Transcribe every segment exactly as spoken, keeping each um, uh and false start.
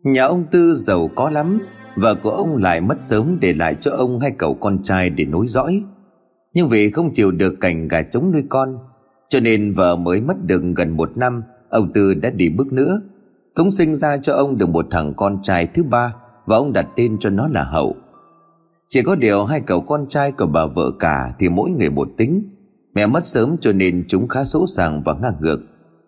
Nhà ông Tư giàu có lắm. Vợ của ông lại mất sớm, để lại cho ông hai cậu con trai để nối dõi. Nhưng vì không chịu được cảnh gà trống nuôi con, cho nên vợ mới mất được gần một năm, ông Tư đã đi bước nữa, cũng sinh ra cho ông được một thằng con trai thứ ba, và ông đặt tên cho nó là Hậu. Chỉ có điều hai cậu con trai của bà vợ cả thì mỗi người một tính. Mẹ mất sớm cho nên chúng khá sỗ sàng và ngang ngược.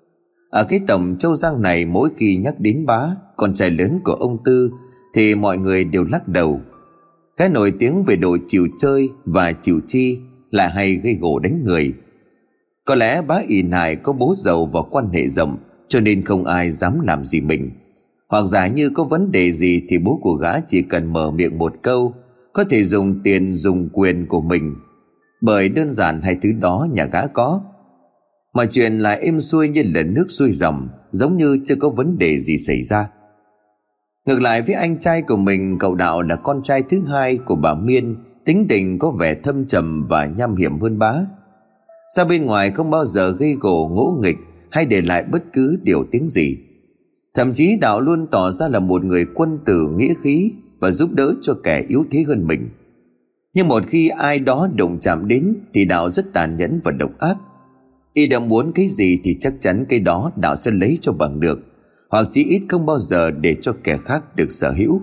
Ở cái tổng Châu Giang này, mỗi khi nhắc đến Bá, con trai lớn của ông Tư, thì mọi người đều lắc đầu. Cái nổi tiếng về độ chịu chơi và chịu chi, lại hay gây gổ đánh người. Có lẽ Bá ỷ nại có bố giàu và quan hệ rộng, cho nên không ai dám làm gì mình. Hoặc giả như có vấn đề gì thì bố của gã chỉ cần mở miệng một câu, có thể dùng tiền dùng quyền của mình, bởi đơn giản hai thứ đó nhà gã có. Mọi chuyện lại êm xuôi như là nước xuôi dòng, giống như chưa có vấn đề gì xảy ra. Ngược lại với anh trai của mình, cậu Đạo là con trai thứ hai của bà Miên, tính tình có vẻ thâm trầm và nham hiểm hơn Bá. Ra bên ngoài không bao giờ gây gổ ngỗ nghịch hay để lại bất cứ điều tiếng gì. Thậm chí Đạo luôn tỏ ra là một người quân tử nghĩa khí và giúp đỡ cho kẻ yếu thế hơn mình. Nhưng một khi ai đó đụng chạm đến thì Đạo rất tàn nhẫn và độc ác. Y đã muốn cái gì thì chắc chắn cái đó Đạo sẽ lấy cho bằng được, hoặc chí ít không bao giờ để cho kẻ khác được sở hữu.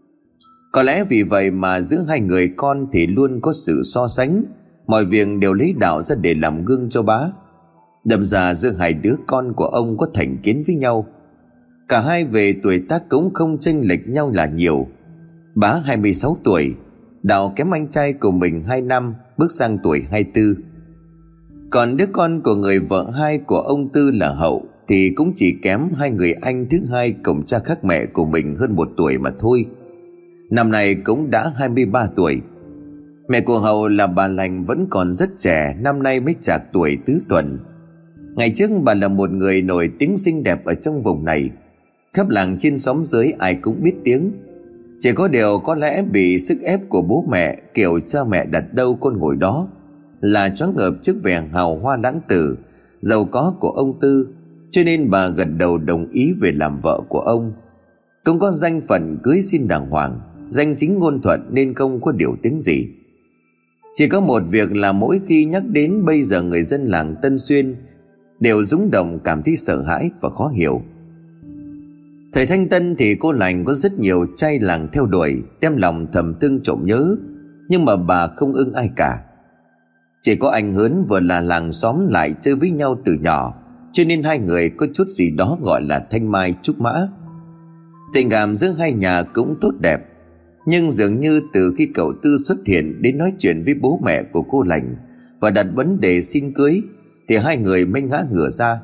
Có lẽ vì vậy mà giữa hai người con thì luôn có sự so sánh, mọi việc đều lấy Đạo ra để làm gương cho Bá. Đâm ra giữa hai đứa con của ông có thành kiến với nhau. Cả hai về tuổi tác cũng không chênh lệch nhau là nhiều. Bá hai mươi sáu tuổi, Đạo kém anh trai của mình hai năm, bước sang tuổi hai mươi tư. Còn đứa con của người vợ hai của ông Tư là Hậu thì cũng chỉ kém hai người anh thứ hai cùng cha khác mẹ của mình hơn một tuổi mà thôi. Năm nay cũng đã hai mươi ba tuổi. Mẹ của Hậu là bà Lành vẫn còn rất trẻ, năm nay mới chạc tuổi tứ tuần. Ngày trước bà là một người nổi tiếng xinh đẹp ở trong vùng này, khắp làng trên xóm dưới ai cũng biết tiếng. Chỉ có điều có lẽ bị sức ép của bố mẹ, kiểu cha mẹ đặt đâu con ngồi đó, là choáng ngợp trước vẻ hào hoa lãng tử, giàu có của ông Tư, cho nên bà gật đầu đồng ý về làm vợ của ông. Cũng có danh phận cưới xin đàng hoàng, danh chính ngôn thuận nên không có điều tiếng gì. Chỉ có một việc là mỗi khi nhắc đến bây giờ, người dân làng Tân Xuyên đều rúng động, cảm thấy sợ hãi và khó hiểu. Thời Thanh Tân thì cô Lành có rất nhiều trai làng theo đuổi, đem lòng thầm thương trộm nhớ, nhưng mà bà không ưng ai cả. Chỉ có anh Hớn vừa là làng xóm lại chơi với nhau từ nhỏ, cho nên hai người có chút gì đó gọi là thanh mai trúc mã. Tình cảm giữa hai nhà cũng tốt đẹp. Nhưng dường như từ khi cậu Tư xuất hiện đến nói chuyện với bố mẹ của cô Lành và đặt vấn đề xin cưới, thì hai người mới ngã ngửa ra.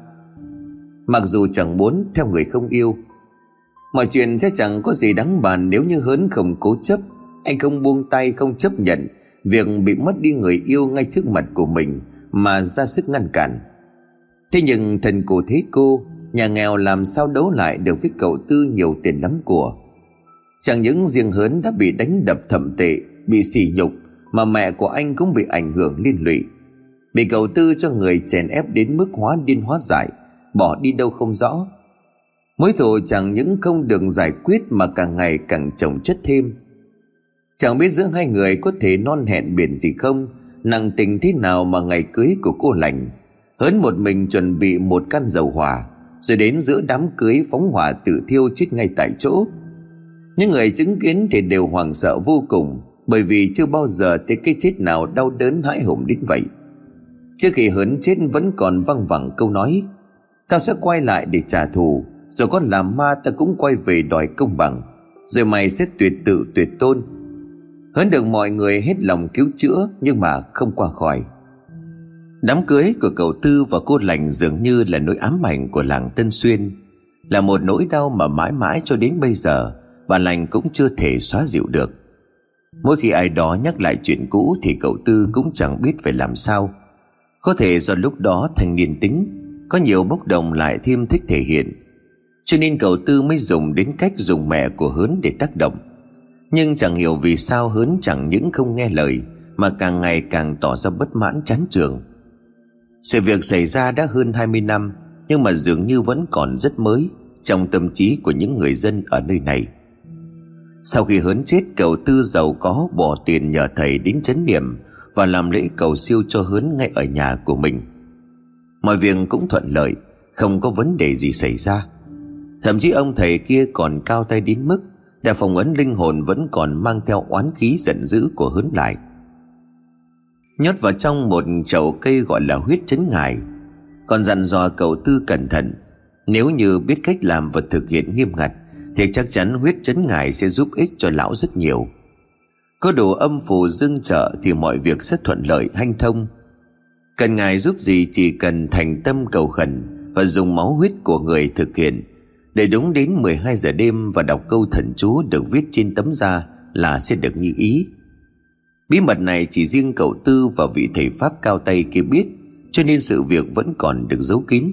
Mặc dù chẳng muốn theo người không yêu, mọi chuyện sẽ chẳng có gì đáng bàn nếu như Hớn không cố chấp. Anh không buông tay, không chấp nhận việc bị mất đi người yêu ngay trước mặt của mình mà ra sức ngăn cản. Thế nhưng thần cổ thế cô, nhà nghèo làm sao đấu lại được với cậu Tư nhiều tiền lắm của. Chẳng những riêng Hớn đã bị đánh đập thậm tệ, bị sỉ nhục, mà mẹ của anh cũng bị ảnh hưởng liên lụy, bị cậu Tư cho người chèn ép đến mức hóa điên hóa dại, bỏ đi đâu không rõ. Mối thù chẳng những không được giải quyết mà càng ngày càng chồng chất thêm. Chẳng biết giữa hai người có thể non hẹn biển gì không, nặng tình thế nào mà ngày cưới của cô Lành, Hớn một mình chuẩn bị một căn dầu hỏa, rồi đến giữa đám cưới phóng hỏa tự thiêu chết ngay tại chỗ. Những người chứng kiến thì đều hoảng sợ vô cùng, bởi vì chưa bao giờ thấy cái chết nào đau đớn hãi hùng đến vậy. Trước khi Hớn chết vẫn còn văng vẳng câu nói: "Tao sẽ quay lại để trả thù, rồi có làm ma ta cũng quay về đòi công bằng, rồi mày sẽ tuyệt tự tuyệt tôn." Hớn được mọi người hết lòng cứu chữa nhưng mà không qua khỏi. Đám cưới của cậu Tư và cô Lành dường như là nỗi ám ảnh của làng Tân Xuyên, là một nỗi đau mà mãi mãi cho đến bây giờ bà Lành cũng chưa thể xóa dịu được. Mỗi khi ai đó nhắc lại chuyện cũ thì cậu Tư cũng chẳng biết phải làm sao. Có thể do lúc đó thanh niên tính, có nhiều bốc đồng lại thêm thích thể hiện, cho nên cậu Tư mới dùng đến cách dùng mẹ của Hớn để tác động. Nhưng chẳng hiểu vì sao Hớn chẳng những không nghe lời mà càng ngày càng tỏ ra bất mãn chán chường. Sự việc xảy ra đã hơn hai mươi năm, nhưng mà dường như vẫn còn rất mới, trong tâm trí của những người dân ở nơi này. Sau khi Hớn chết, cậu Tư giàu có bỏ tiền nhờ thầy đến trấn niệm và làm lễ cầu siêu cho Hớn ngay ở nhà của mình. Mọi việc cũng thuận lợi, không có vấn đề gì xảy ra. Thậm chí ông thầy kia còn cao tay đến mức đã phong ấn linh hồn vẫn còn mang theo oán khí giận dữ của Hớn lại, nhốt vào trong một chậu cây gọi là huyết trấn ngải. Còn dặn dò cậu Tư cẩn thận, nếu như biết cách làm và thực hiện nghiêm ngặt thì chắc chắn huyết trấn ngải sẽ giúp ích cho lão rất nhiều. Có đủ âm phù dương trợ thì mọi việc sẽ thuận lợi hanh thông. Cần ngài giúp gì chỉ cần thành tâm cầu khẩn và dùng máu huyết của người thực hiện, để đúng đến mười hai giờ đêm và đọc câu thần chú được viết trên tấm da là sẽ được như ý. Bí mật này chỉ riêng cậu Tư và vị thầy pháp cao tay kia biết, cho nên sự việc vẫn còn được giấu kín.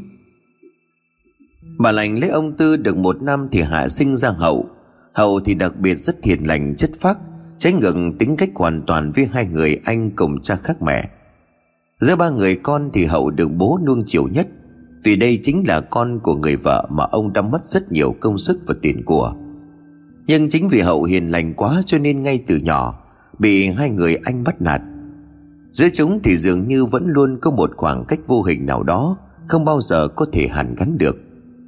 Bà lành lấy ông Tư được một năm thì hạ sinh ra Hậu. Hậu thì đặc biệt rất hiền lành chất phác, trái ngược tính cách hoàn toàn với hai người anh cùng cha khác mẹ. Giữa ba người con thì Hậu được bố nuông chiều nhất, vì đây chính là con của người vợ mà ông đã mất rất nhiều công sức và tiền của. Nhưng chính vì Hậu hiền lành quá cho nên ngay từ nhỏ bị hai người anh bắt nạt. Giữa chúng thì dường như vẫn luôn có một khoảng cách vô hình nào đó, không bao giờ có thể hàn gắn được.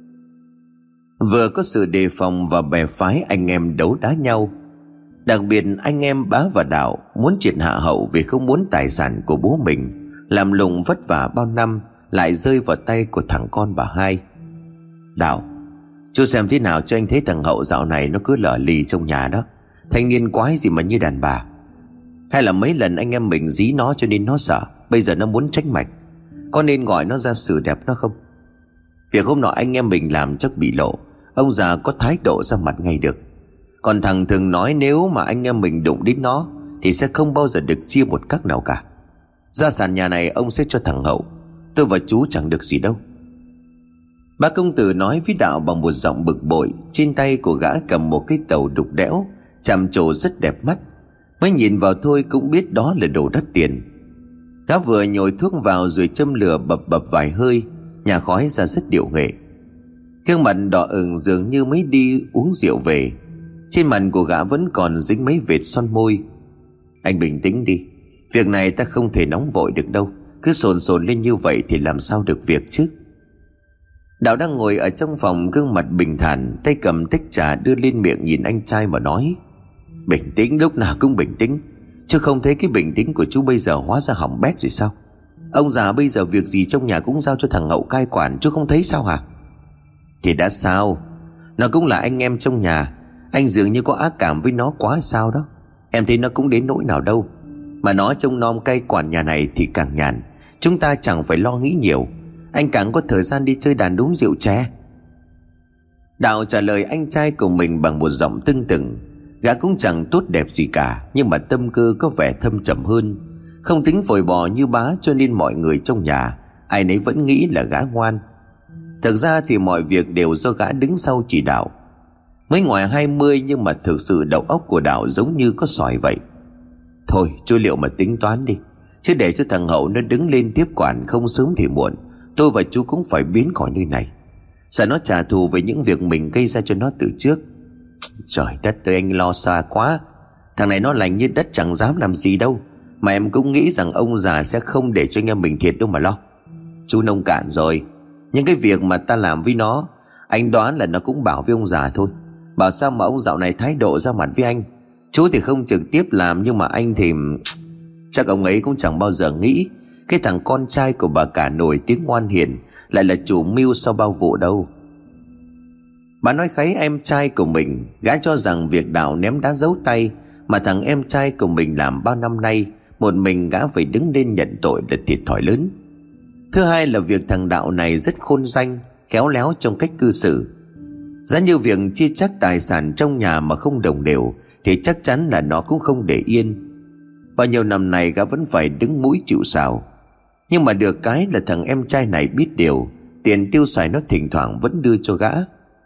Vừa có sự đề phòng và bè phái anh em đấu đá nhau. Đặc biệt anh em Bá và Đạo muốn triệt hạ Hậu vì không muốn tài sản của bố mình làm lụng vất vả bao năm lại rơi vào tay của thằng con bà hai. Đạo, chú xem thế nào cho anh thấy thằng Hậu dạo này nó cứ lờ lì trong nhà đó, thanh niên quái gì mà như đàn bà. Hay là mấy lần anh em mình dí nó cho nên nó sợ, bây giờ nó muốn tránh mạch. Có nên gọi nó ra xử đẹp nó không? Việc hôm nọ anh em mình làm chắc bị lộ, ông già có thái độ ra mặt ngay được. Còn thằng thường nói nếu mà anh em mình đụng đến nó thì sẽ không bao giờ được chia một cắc nào cả. Gia sản nhà này ông sẽ cho thằng Hậu, tôi và chú chẳng được gì đâu. Bác công tử nói với Đạo bằng một giọng bực bội. Trên tay của gã cầm một cái tàu đục đẽo, chạm trổ rất đẹp mắt, mới nhìn vào thôi cũng biết đó là đồ đắt tiền. Gã vừa nhồi thuốc vào rồi châm lửa bập bập vài hơi, nhà khói ra rất điệu nghệ. Gương mặt đỏ ửng dường như mới đi uống rượu về. Trên mặt của gã vẫn còn dính mấy vệt son môi. Anh bình tĩnh đi, việc này ta không thể nóng vội được đâu. Cứ sồn sồn lên như vậy thì làm sao được việc chứ. Đạo đang ngồi ở trong phòng, gương mặt bình thản, tay cầm tách trà đưa lên miệng nhìn anh trai mà nói: Bình tĩnh, lúc nào cũng bình tĩnh. Chứ không thấy cái bình tĩnh của chú bây giờ hóa ra hỏng bét rồi sao? Ông già bây giờ việc gì trong nhà cũng giao cho thằng Hậu cai quản, chú không thấy sao hả? Thì đã sao, nó cũng là anh em trong nhà. Anh dường như có ác cảm với nó quá sao đó. Em thấy nó cũng đến nỗi nào đâu. Mà nó trông nom cai quản nhà này thì càng nhàn. Chúng ta chẳng phải lo nghĩ nhiều. Anh càng có thời gian đi chơi đàn đúng rượu chè. Đạo trả lời anh trai của mình bằng một giọng tưng tửng. Gã cũng chẳng tốt đẹp gì cả, nhưng mà tâm cơ có vẻ thâm trầm hơn. Không tính phồi bò như Bá, cho nên mọi người trong nhà ai nấy vẫn nghĩ là gã ngoan. Thực ra thì mọi việc đều do gã đứng sau chỉ đạo. Mới ngoài hai mươi nhưng mà thực sự đầu óc của Đạo giống như có sỏi vậy. Thôi chú liệu mà tính toán đi, chứ để cho thằng Hậu nó đứng lên tiếp quản không sớm thì muộn, tôi và chú cũng phải biến khỏi nơi này. Sợ nó trả thù về những việc mình gây ra cho nó từ trước. Trời đất ơi, anh lo xa quá. Thằng này nó lành như đất chẳng dám làm gì đâu. Mà em cũng nghĩ rằng ông già sẽ không để cho anh em mình thiệt đâu mà lo. Chú nông cạn rồi. Những cái việc mà ta làm với nó, anh đoán là nó cũng bảo với ông già thôi. Bảo sao mà ông dạo này thái độ ra mặt với anh. Chú thì không trực tiếp làm, nhưng mà anh thì chắc ông ấy cũng chẳng bao giờ nghĩ cái thằng con trai của bà cả nổi tiếng ngoan hiền lại là chủ mưu sau bao vụ đâu. Bà nói kháy em trai của mình. Gã cho rằng việc Đạo ném đá giấu tay mà thằng em trai của mình làm bao năm nay, một mình gã phải đứng lên nhận tội là thiệt thòi lớn. Thứ hai là việc thằng Đạo này rất khôn danh, khéo léo trong cách cư xử. Giá như việc chia chác tài sản trong nhà mà không đồng đều thì chắc chắn là nó cũng không để yên. Bao nhiêu năm này gã vẫn phải đứng mũi chịu sào. Nhưng mà được cái là thằng em trai này biết điều, tiền tiêu xài nó thỉnh thoảng vẫn đưa cho gã.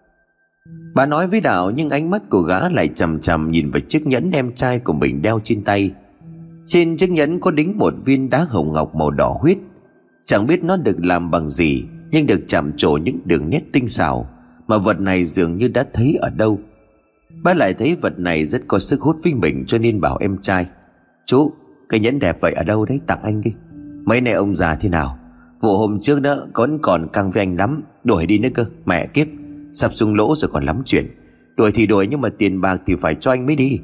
Bà nói với Đạo, nhưng ánh mắt của gã lại chằm chằm nhìn vào chiếc nhẫn em trai của mình đeo trên tay. Trên chiếc nhẫn có đính một viên đá hồng ngọc màu đỏ huyết. Chẳng biết nó được làm bằng gì, nhưng được chạm trổ những đường nét tinh xảo, mà vật này dường như đã thấy ở đâu. Bá lại thấy vật này rất có sức hút với mình, cho nên bảo em trai: Chú, cái nhẫn đẹp vậy ở đâu đấy, tặng anh đi. Mấy này ông già thế nào, vụ hôm trước đó còn còn căng với anh lắm, đuổi đi nữa cơ. Mẹ kiếp, sắp sung lỗ rồi còn lắm chuyện. Đuổi thì đuổi, nhưng mà tiền bạc thì phải cho anh mới đi.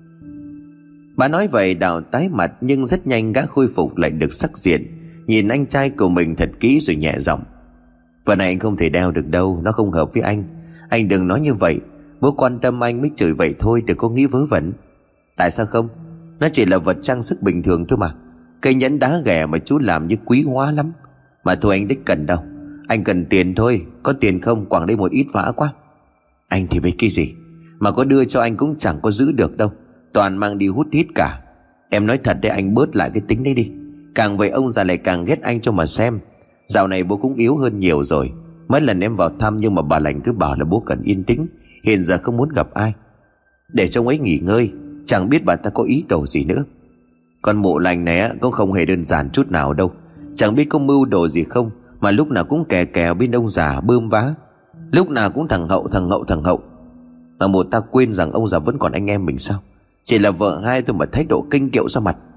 Bà nói vậy Đào tái mặt, nhưng rất nhanh gã khôi phục lại được sắc diện, nhìn anh trai của mình thật kỹ rồi nhẹ giọng: Vật này anh không thể đeo được đâu, nó không hợp với anh. Anh đừng nói như vậy, bố quan tâm anh mới chửi vậy thôi, đừng có nghĩ vớ vẩn. Tại sao không? Nó chỉ là vật trang sức bình thường thôi mà. Cây nhẫn đá ghẻ mà chú làm như quý hóa lắm. Mà thôi anh đích cần đâu, anh cần tiền thôi. Có tiền không, quẳng đây một ít vã quá. Anh thì biết cái gì, mà có đưa cho anh cũng chẳng có giữ được đâu, toàn mang đi hút hít cả. Em nói thật đấy, anh bớt lại cái tính đấy đi. Càng vậy ông già lại càng ghét anh cho mà xem. Dạo này bố cũng yếu hơn nhiều rồi. Mấy lần em vào thăm nhưng mà bà lành cứ bảo là bố cần yên tĩnh, hiện giờ không muốn gặp ai. Để cho ông ấy nghỉ ngơi, chẳng biết bà ta có ý đồ gì nữa. Con mụ lành này á, cũng không hề đơn giản chút nào đâu. Chẳng biết có mưu đồ gì không, mà lúc nào cũng kè kè bên ông già bơm vá. Lúc nào cũng thằng hậu thằng hậu thằng hậu. Mà mụ ta quên rằng ông già vẫn còn anh em mình sao? Chỉ là vợ hai thôi mà thái độ kinh kiệu ra mặt.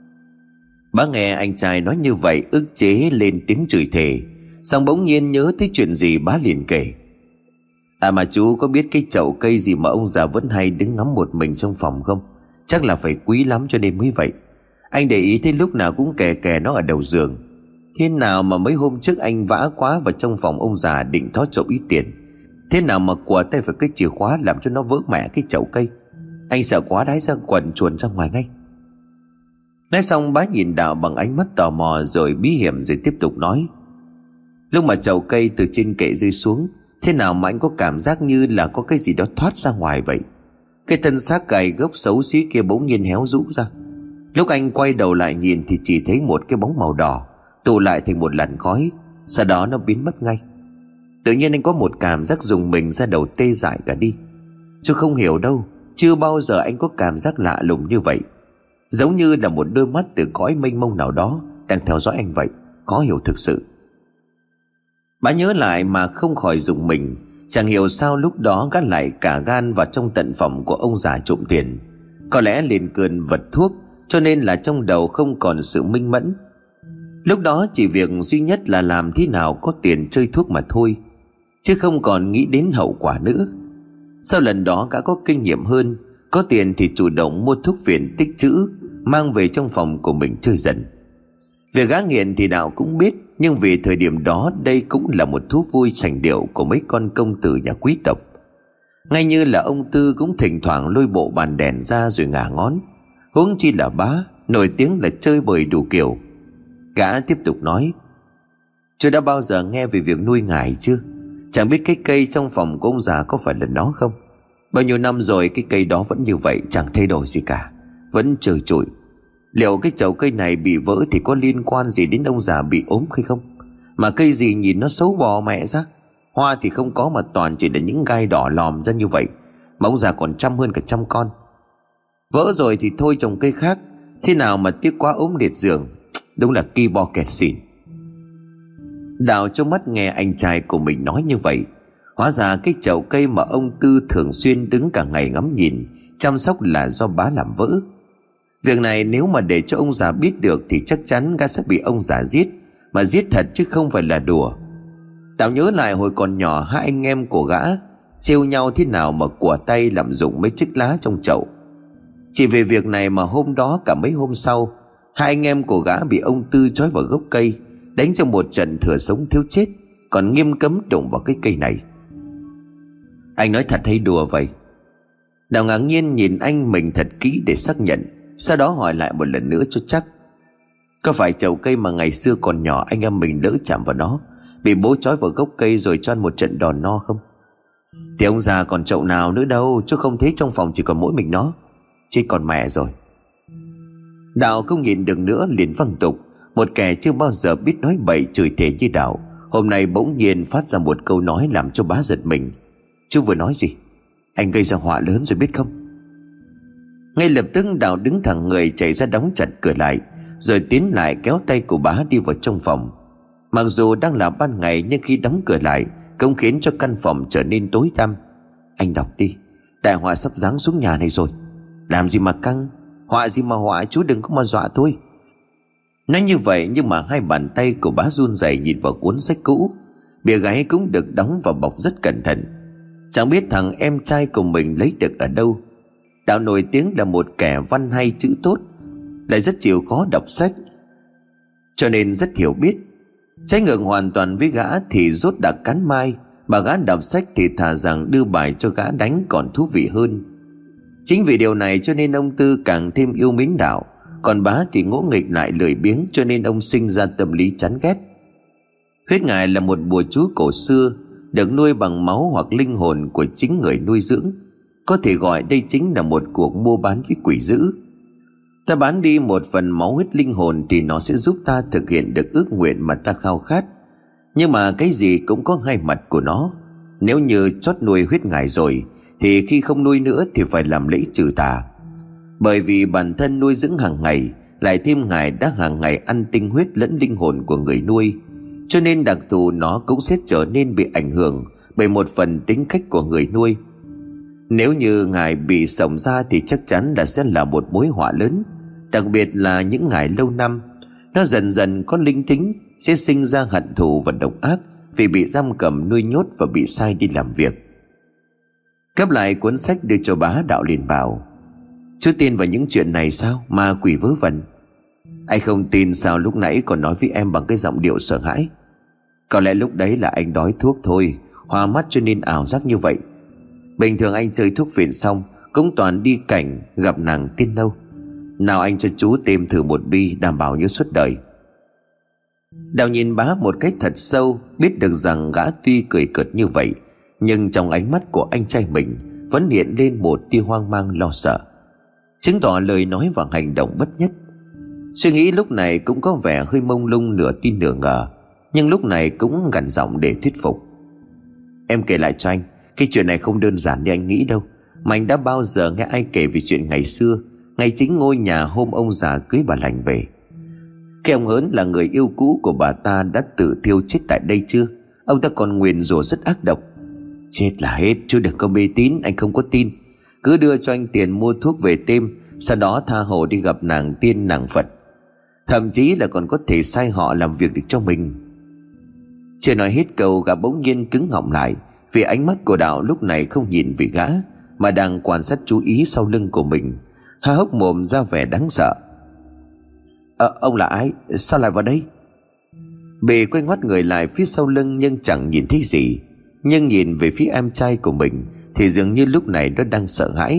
Bá nghe anh trai nói như vậy, ức chế lên tiếng chửi thề, xong bỗng nhiên nhớ tới chuyện gì bá liền kể: À mà chú có biết cái chậu cây gì mà ông già vẫn hay đứng ngắm một mình trong phòng không? Chắc là phải quý lắm cho nên mới vậy. Anh để ý thấy lúc nào cũng kè kè nó ở đầu giường. Thế nào mà mấy hôm trước anh vã quá vào trong phòng ông già định thó trộm ít tiền, thế nào mà quờ tay phải cái chìa khóa làm cho nó vỡ mẹ cái chậu cây. Anh sợ quá đái ra quần chuồn ra ngoài ngay. Nói xong bá nhìn Đào bằng ánh mắt tò mò rồi bí hiểm, rồi tiếp tục nói: Lúc mà chậu cây từ trên kệ rơi xuống, thế nào mà anh có cảm giác như là có cái gì đó thoát ra ngoài vậy. Cái thân xác gầy gốc xấu xí kia bỗng nhiên héo rũ ra. Lúc anh quay đầu lại nhìn thì chỉ thấy một cái bóng màu đỏ tụ lại thành một làn khói, sau đó nó biến mất ngay. Tự nhiên anh có một cảm giác rùng mình ra đầu, tê dại cả đi. Chứ không hiểu đâu, chưa bao giờ anh có cảm giác lạ lùng như vậy, giống như là một đôi mắt từ cõi mênh mông nào đó đang theo dõi anh vậy. Khó hiểu thực sự. Bà nhớ lại mà không khỏi rùng mình. Chẳng hiểu sao lúc đó gã lại cả gan vào trong tận phòng của ông già trộm tiền. Có lẽ liền cơn vật thuốc, cho nên là trong đầu không còn sự minh mẫn. Lúc đó chỉ việc duy nhất là làm thế nào có tiền chơi thuốc mà thôi, chứ không còn nghĩ đến hậu quả nữa. Sau lần đó gã có kinh nghiệm hơn, có tiền thì chủ động mua thuốc phiện tích trữ, mang về trong phòng của mình chơi dần. Việc gã nghiện thì Đạo cũng biết, nhưng vì thời điểm đó đây cũng là một thú vui sành điệu của mấy con công tử nhà quý tộc. Ngay như là ông Tư cũng thỉnh thoảng lôi bộ bàn đèn ra rồi ngả ngón, huống chi là bá nổi tiếng là chơi bời đủ kiểu. Gã tiếp tục nói: Chú đã bao giờ nghe về việc nuôi ngải chưa? Chẳng biết cái cây trong phòng của ông già có phải là nó không? Bao nhiêu năm rồi cái cây đó vẫn như vậy, chẳng thay đổi gì cả, vẫn trơ trụi. Liệu cái chậu cây này bị vỡ thì có liên quan gì đến ông già bị ốm hay không? Mà cây gì nhìn nó xấu bò mẹ ra. Hoa thì không có mà toàn chỉ là những gai đỏ lòm ra như vậy, mà ông già còn chăm hơn cả trăm con. Vỡ rồi thì thôi trồng cây khác, thế nào mà tiếc quá ốm liệt giường. Đúng là ki bo kẹt xỉn. Đào trong mắt nghe anh trai của mình nói như vậy. Hóa ra cái chậu cây mà ông Tư thường xuyên đứng cả ngày ngắm nhìn chăm sóc là do bá làm vỡ. Việc này nếu mà để cho ông già biết được thì chắc chắn gã sẽ bị ông già giết, mà giết thật chứ không phải là đùa. Đào nhớ lại hồi còn nhỏ hai anh em của gã trêu nhau thế nào mà của tay làm dụng mấy chiếc lá trong chậu. Chỉ về việc này mà hôm đó cả mấy hôm sau, hai anh em của gã bị ông Tư trói vào gốc cây, đánh trong một trận thừa sống thiếu chết, còn nghiêm cấm đụng vào cái cây này. Anh nói thật hay đùa vậy? Đào ngạc nhiên nhìn anh mình thật kỹ để xác nhận, sau đó hỏi lại một lần nữa cho chắc: Có phải chậu cây mà ngày xưa còn nhỏ anh em mình lỡ chạm vào nó, bị bố trói vào gốc cây rồi cho ăn một trận đòn no không? Thì ông già còn chậu nào nữa đâu, chứ không thấy trong phòng chỉ còn mỗi mình nó. Chết còn mẹ rồi. Đào không nhìn được nữa liền văng tục. Một kẻ chưa bao giờ biết nói bậy chửi thề như Đào, hôm nay bỗng nhiên phát ra một câu nói làm cho bá giật mình. Chú vừa nói gì? Anh gây ra họa lớn rồi biết không? Ngay lập tức Đào đứng thẳng người chạy ra đóng chặt cửa lại, rồi tiến lại kéo tay của bá đi vào trong phòng. Mặc dù đang là ban ngày nhưng khi đóng cửa lại cũng khiến cho căn phòng trở nên tối tăm. Anh đọc đi, đại họa sắp giáng xuống nhà này rồi. Làm gì mà căng, họa gì mà họa, chú đừng có mà dọa tôi. Nói như vậy nhưng mà hai bàn tay của bá run rẩy nhìn vào cuốn sách cũ. Bìa gáy cũng được đóng và bọc rất cẩn thận. Chẳng biết thằng em trai của mình lấy được ở đâu. Đạo nổi tiếng là một kẻ văn hay chữ tốt, lại rất chịu khó đọc sách, cho nên rất hiểu biết. Trái ngược hoàn toàn với gã thì rốt đã cắn mai, mà gã đọc sách thì thà rằng đưa bài cho gã đánh còn thú vị hơn. Chính vì điều này cho nên ông Tư càng thêm yêu mến Đạo, còn bá thì ngỗ nghịch lại lười biếng, cho nên ông sinh ra tâm lý chán ghét. Huyết ngài là một bùa chú cổ xưa, được nuôi bằng máu hoặc linh hồn của chính người nuôi dưỡng. Có thể gọi đây chính là một cuộc mua bán với quỷ dữ. Ta bán đi một phần máu huyết linh hồn thì nó sẽ giúp ta thực hiện được ước nguyện mà ta khao khát. Nhưng mà cái gì cũng có hai mặt của nó. Nếu như chót nuôi huyết ngài rồi thì khi không nuôi nữa thì phải làm lễ trừ tà. Bởi vì bản thân nuôi dưỡng hàng ngày, lại thêm ngài đã hàng ngày ăn tinh huyết lẫn linh hồn của người nuôi, cho nên đặc thù nó cũng sẽ trở nên bị ảnh hưởng bởi một phần tính cách của người nuôi. Nếu như ngài bị sổng ra thì chắc chắn là sẽ là một mối họa lớn. Đặc biệt là những ngày lâu năm, nó dần dần có linh tính, sẽ sinh ra hận thù và độc ác vì bị giam cầm nuôi nhốt và bị sai đi làm việc. Cấp lại cuốn sách đưa cho bá, Đạo liền bảo: chú tin vào những chuyện này sao, ma quỷ vớ vẩn? Anh không tin sao lúc nãy còn nói với em bằng cái giọng điệu sợ hãi? Có lẽ lúc đấy là anh đói thuốc thôi, hoa mắt cho nên ảo giác như vậy. Bình thường anh chơi thuốc phiện xong cũng toàn đi cảnh gặp nàng tiên nâu. Nào anh cho chú tìm thử một bi, đảm bảo nhớ suốt đời. Đạo nhìn bá một cách thật sâu, biết được rằng gã tuy cười cợt như vậy, nhưng trong ánh mắt của anh trai mình vẫn hiện lên một tia hoang mang lo sợ, chứng tỏ lời nói và hành động bất nhất. Suy nghĩ lúc này cũng có vẻ hơi mông lung, nửa tin nửa ngờ, nhưng lúc này cũng gằn giọng để thuyết phục. Em kể lại cho anh, cái chuyện này không đơn giản như anh nghĩ đâu. Mà anh đã bao giờ nghe ai kể về chuyện ngày xưa, ngày chính ngôi nhà hôm ông già cưới bà Lành về? Cái ông Hớn là người yêu cũ của bà ta đã tự thiêu chết tại đây chưa? Ông ta còn nguyền rủa rất ác độc. Chết là hết, chú đừng có mê tín, anh không có tin. Cứ đưa cho anh tiền mua thuốc về tiêm, sau đó tha hồ đi gặp nàng tiên nàng Phật, thậm chí là còn có thể sai họ làm việc được cho mình. Chưa nói hết câu, gã bỗng nhiên cứng họng lại, vì ánh mắt của Đạo lúc này không nhìn về gã mà đang quan sát chú ý sau lưng của mình, há hốc mồm ra vẻ đáng sợ. Ờ, ông là ai? Sao lại vào đây? Bề quay ngoắt người lại phía sau lưng nhưng chẳng nhìn thấy gì, nhưng nhìn về phía em trai của mình thì dường như lúc này nó đang sợ hãi.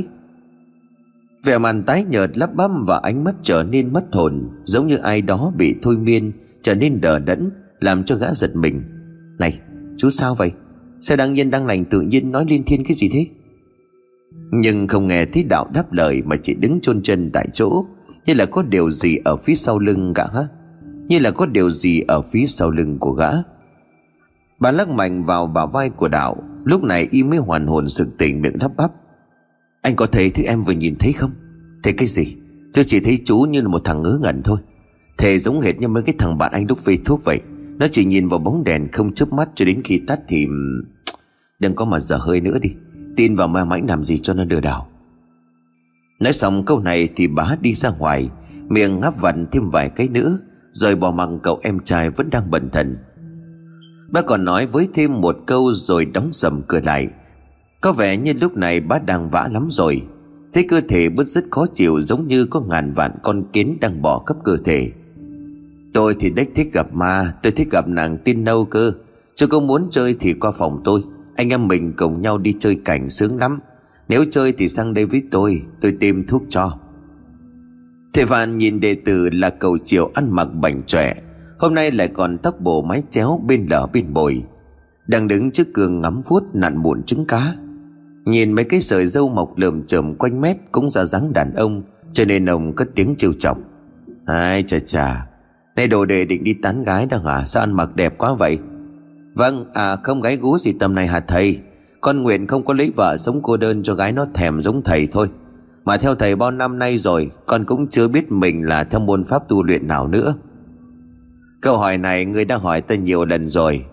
Vẻ mặt tái nhợt lắp bắp và ánh mắt trở nên mất hồn, giống như ai đó bị thôi miên, trở nên đờ đẫn, làm cho gã giật mình. Này, chú sao vậy? Sao đang nhiên đang lành tự nhiên nói liên thiên cái gì thế? Nhưng không nghe thấy Đạo đáp lời, mà chỉ đứng chôn chân tại chỗ, như là có điều gì ở phía sau lưng gã, như là có điều gì ở phía sau lưng của gã. Bà lắc mạnh vào bả vai của Đạo, lúc này y mới hoàn hồn sực tỉnh, miệng lắp bắp. Anh có thấy thứ em vừa nhìn thấy không? Thấy cái gì? Tôi chỉ thấy chú như là một thằng ngớ ngẩn thôi. Thề giống hệt như mấy cái thằng bạn anh lúc phê thuốc vậy. Nó chỉ nhìn vào bóng đèn không chớp mắt cho đến khi tắt thì... Đừng có mà dở hơi nữa đi. Tin vào ma mãnh làm gì cho nó lừa đảo. Nói xong câu này thì bá đi ra ngoài, miệng ngáp vặn thêm vài cái nữa, rồi bỏ mặc cậu em trai vẫn đang bần thần. Bá còn nói với thêm một câu rồi đóng sầm cửa lại. Có vẻ như lúc này bá đang vã lắm rồi. Thấy cơ thể bứt rứt khó chịu, giống như có ngàn vạn con kiến đang bò khắp cơ thể. Tôi thì đếch thích gặp ma, tôi thích gặp nàng tiên nâu cơ. Chứ có muốn chơi thì qua phòng tôi, anh em mình cùng nhau đi chơi cảnh sướng lắm. Nếu chơi thì sang đây với tôi, tôi tìm thuốc cho. Thầy Vạn nhìn đệ tử là cậu Triều ăn mặc bảnh chọe, hôm nay lại còn tóc bổ mái chéo bên lở bên bồi, đang đứng trước gương ngắm vuốt nặn mụn trứng cá. Nhìn mấy cái sợi râu mọc lởm chởm quanh mép cũng ra dáng đàn ông, cho nên ông cất tiếng trêu chọc. Ai chà chà, này đồ đệ định đi tán gái đó hả? Sao ăn mặc đẹp quá vậy? Vâng, à không gái gú gì tầm này hả thầy? Con nguyện không có lấy vợ sống cô đơn cho gái nó thèm giống thầy thôi. Mà theo thầy bao năm nay rồi, con cũng chưa biết mình là theo môn pháp tu luyện nào nữa. Câu hỏi này ngươi đã hỏi ta nhiều lần rồi.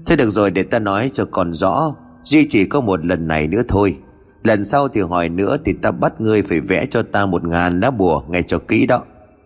Thế được rồi, để ta nói cho con rõ. Duy chỉ có một lần này nữa thôi. Lần sau thì hỏi nữa thì ta bắt ngươi phải vẽ cho ta một ngàn lá bùa, nghe cho kỹ đó.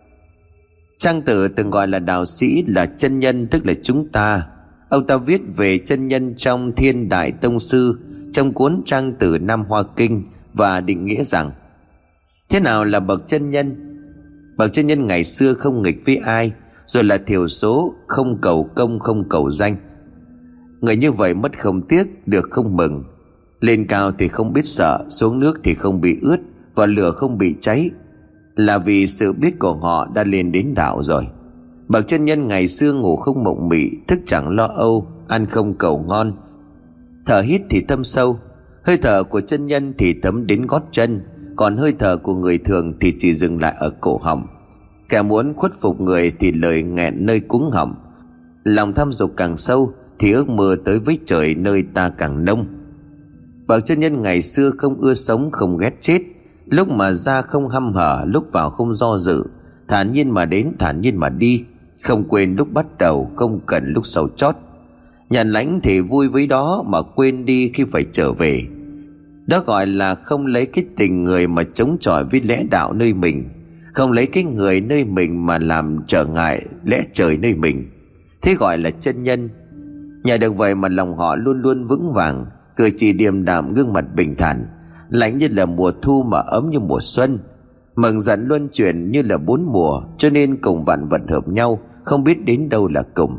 Trang Tử từng gọi là đạo sĩ là chân nhân, tức là chúng ta. Ông ta viết về chân nhân trong Thiên Đại Tông Sư, trong cuốn Trang Tử Nam Hoa Kinh, và định nghĩa rằng: thế nào là bậc chân nhân? Bậc chân nhân ngày xưa không nghịch với ai, rồi là thiểu số, không cầu công không cầu danh. Người như vậy mất không tiếc, được không mừng. Lên cao thì không biết sợ, xuống nước thì không bị ướt, và lửa không bị cháy, là vì sự biết của họ đã lên đến đạo rồi. Bậc chân nhân ngày xưa ngủ không mộng mị, thức chẳng lo âu, ăn không cầu ngon, thở hít thì thâm sâu. Hơi thở của chân nhân thì thấm đến gót chân, còn hơi thở của người thường thì chỉ dừng lại ở cổ họng. Kẻ muốn khuất phục người thì lời nghẹn nơi cuống họng, lòng tham dục càng sâu thì ước mơ tới với trời nơi ta càng nông. Bậc chân nhân ngày xưa không ưa sống, không ghét chết, lúc mà ra không hăm hở, lúc vào không do dự, thản nhiên mà đến, thản nhiên mà đi, không quên lúc bắt đầu, không cần lúc sau chót. Nhận lãnh thì vui với đó, mà quên đi khi phải trở về. Đó gọi là không lấy cái tình người mà chống chọi với lẽ đạo nơi mình, không lấy cái người nơi mình mà làm trở ngại lẽ trời nơi mình. Thế gọi là chân nhân. Nhờ được vậy mà lòng họ luôn luôn vững vàng, cử chỉ điềm đạm, gương mặt bình thản, lạnh như là mùa thu mà ấm như mùa xuân, mừng giận luân chuyển như là bốn mùa, cho nên cùng vạn vật hợp nhau, không biết đến đâu là cùng.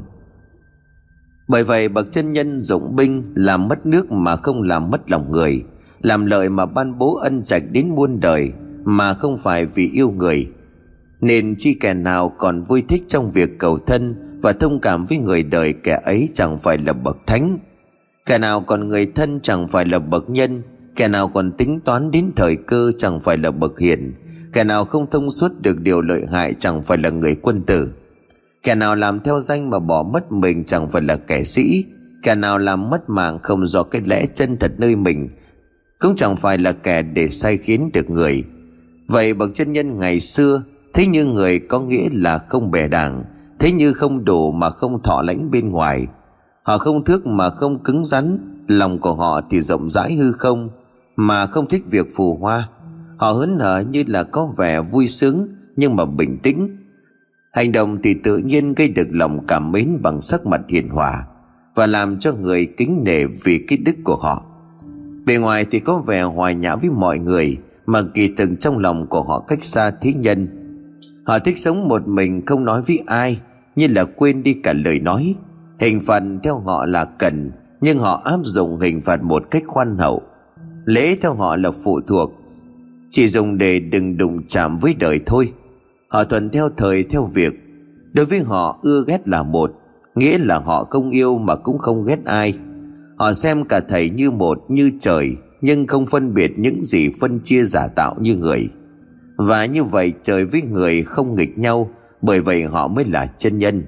Bởi vậy bậc chân nhân dụng binh làm mất nước mà không làm mất lòng người, làm lợi mà ban bố ân trạch đến muôn đời, mà không phải vì yêu người. Nên chi kẻ nào còn vui thích trong việc cầu thân và thông cảm với người đời, kẻ ấy chẳng phải là bậc thánh. Kẻ nào còn người thân chẳng phải là bậc nhân, kẻ nào còn tính toán đến thời cơ chẳng phải là bậc hiền, kẻ nào không thông suốt được điều lợi hại chẳng phải là người quân tử. Kẻ nào làm theo danh mà bỏ mất mình chẳng phải là kẻ sĩ, kẻ nào làm mất mạng không do cái lẽ chân thật nơi mình cũng chẳng phải là kẻ để sai khiến được người. Vậy bậc chân nhân ngày xưa thấy như người có nghĩa là không bè đảng, thấy như không đủ mà không thọ lãnh bên ngoài. Họ không thước mà không cứng rắn, lòng của họ thì rộng rãi hư không, mà không thích việc phù hoa. Họ hớn hở như là có vẻ vui sướng nhưng mà bình tĩnh. Hành động thì tự nhiên gây được lòng cảm mến bằng sắc mặt hiền hòa, và làm cho người kính nể vì cái đức của họ. Bề ngoài thì có vẻ hòa nhã với mọi người, mà kỳ thực trong lòng của họ cách xa thế nhân. Họ thích sống một mình, không nói với ai, như là quên đi cả lời nói. Hình phạt theo họ là cần, nhưng họ áp dụng hình phạt một cách khoan hậu. Lễ theo họ là phụ thuộc, chỉ dùng để đừng đụng chạm với đời thôi. Họ thuận theo thời theo việc. Đối với họ ưa ghét là một, nghĩa là họ không yêu mà cũng không ghét ai. Họ xem cả thầy như một, như trời, nhưng không phân biệt những gì phân chia giả tạo như người. Và như vậy trời với người không nghịch nhau, bởi vậy họ mới là chân nhân.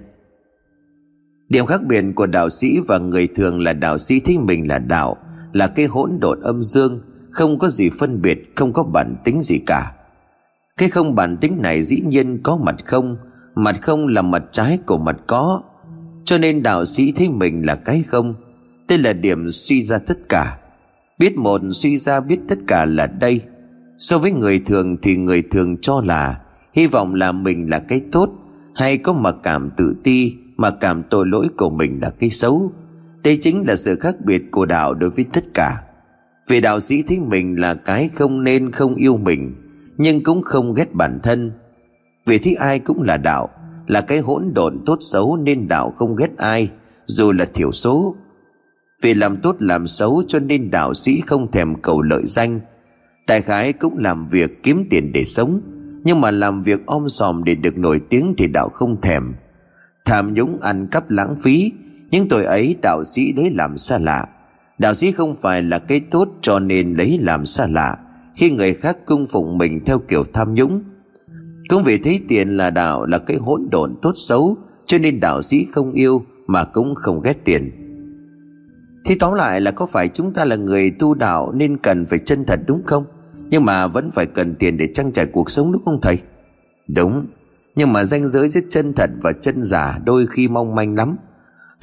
Điểm khác biệt của đạo sĩ và người thường là đạo sĩ thấy mình là đạo, là cái hỗn độn âm dương, không có gì phân biệt, không có bản tính gì cả. Cái không bản tính này dĩ nhiên có mặt không, mặt không là mặt trái của mặt có, cho nên đạo sĩ thấy mình là cái không. Đây là điểm suy ra tất cả. Biết một suy ra biết tất cả là đây. So với người thường thì người thường cho là hy vọng là mình là cái tốt, hay có mặc cảm tự ti, mà cảm tội lỗi của mình là cái xấu. Đây chính là sự khác biệt của đạo đối với tất cả. Vì đạo sĩ thấy mình là cái không nên không yêu mình, nhưng cũng không ghét bản thân. Vì thấy ai cũng là đạo, là cái hỗn độn tốt xấu, nên đạo không ghét ai, dù là thiểu số. Vì làm tốt làm xấu cho nên đạo sĩ không thèm cầu lợi danh. Đại khái cũng làm việc kiếm tiền để sống, nhưng mà làm việc om sòm để được nổi tiếng thì đạo không thèm. Tham nhũng ăn cắp lãng phí, những tội ấy đạo sĩ lấy làm xa lạ. Đạo sĩ không phải là cái tốt, cho nên lấy làm xa lạ khi người khác cung phụng mình theo kiểu tham nhũng. Cũng vì thấy tiền là đạo, là cái hỗn độn tốt xấu, cho nên đạo sĩ không yêu mà cũng không ghét tiền. Thì tóm lại là có phải chúng ta là người tu đạo nên cần phải chân thật, đúng không? Nhưng mà vẫn phải cần tiền để trang trải cuộc sống, đúng không thầy? Đúng, nhưng mà ranh giới giữa chân thật và chân giả đôi khi mong manh lắm.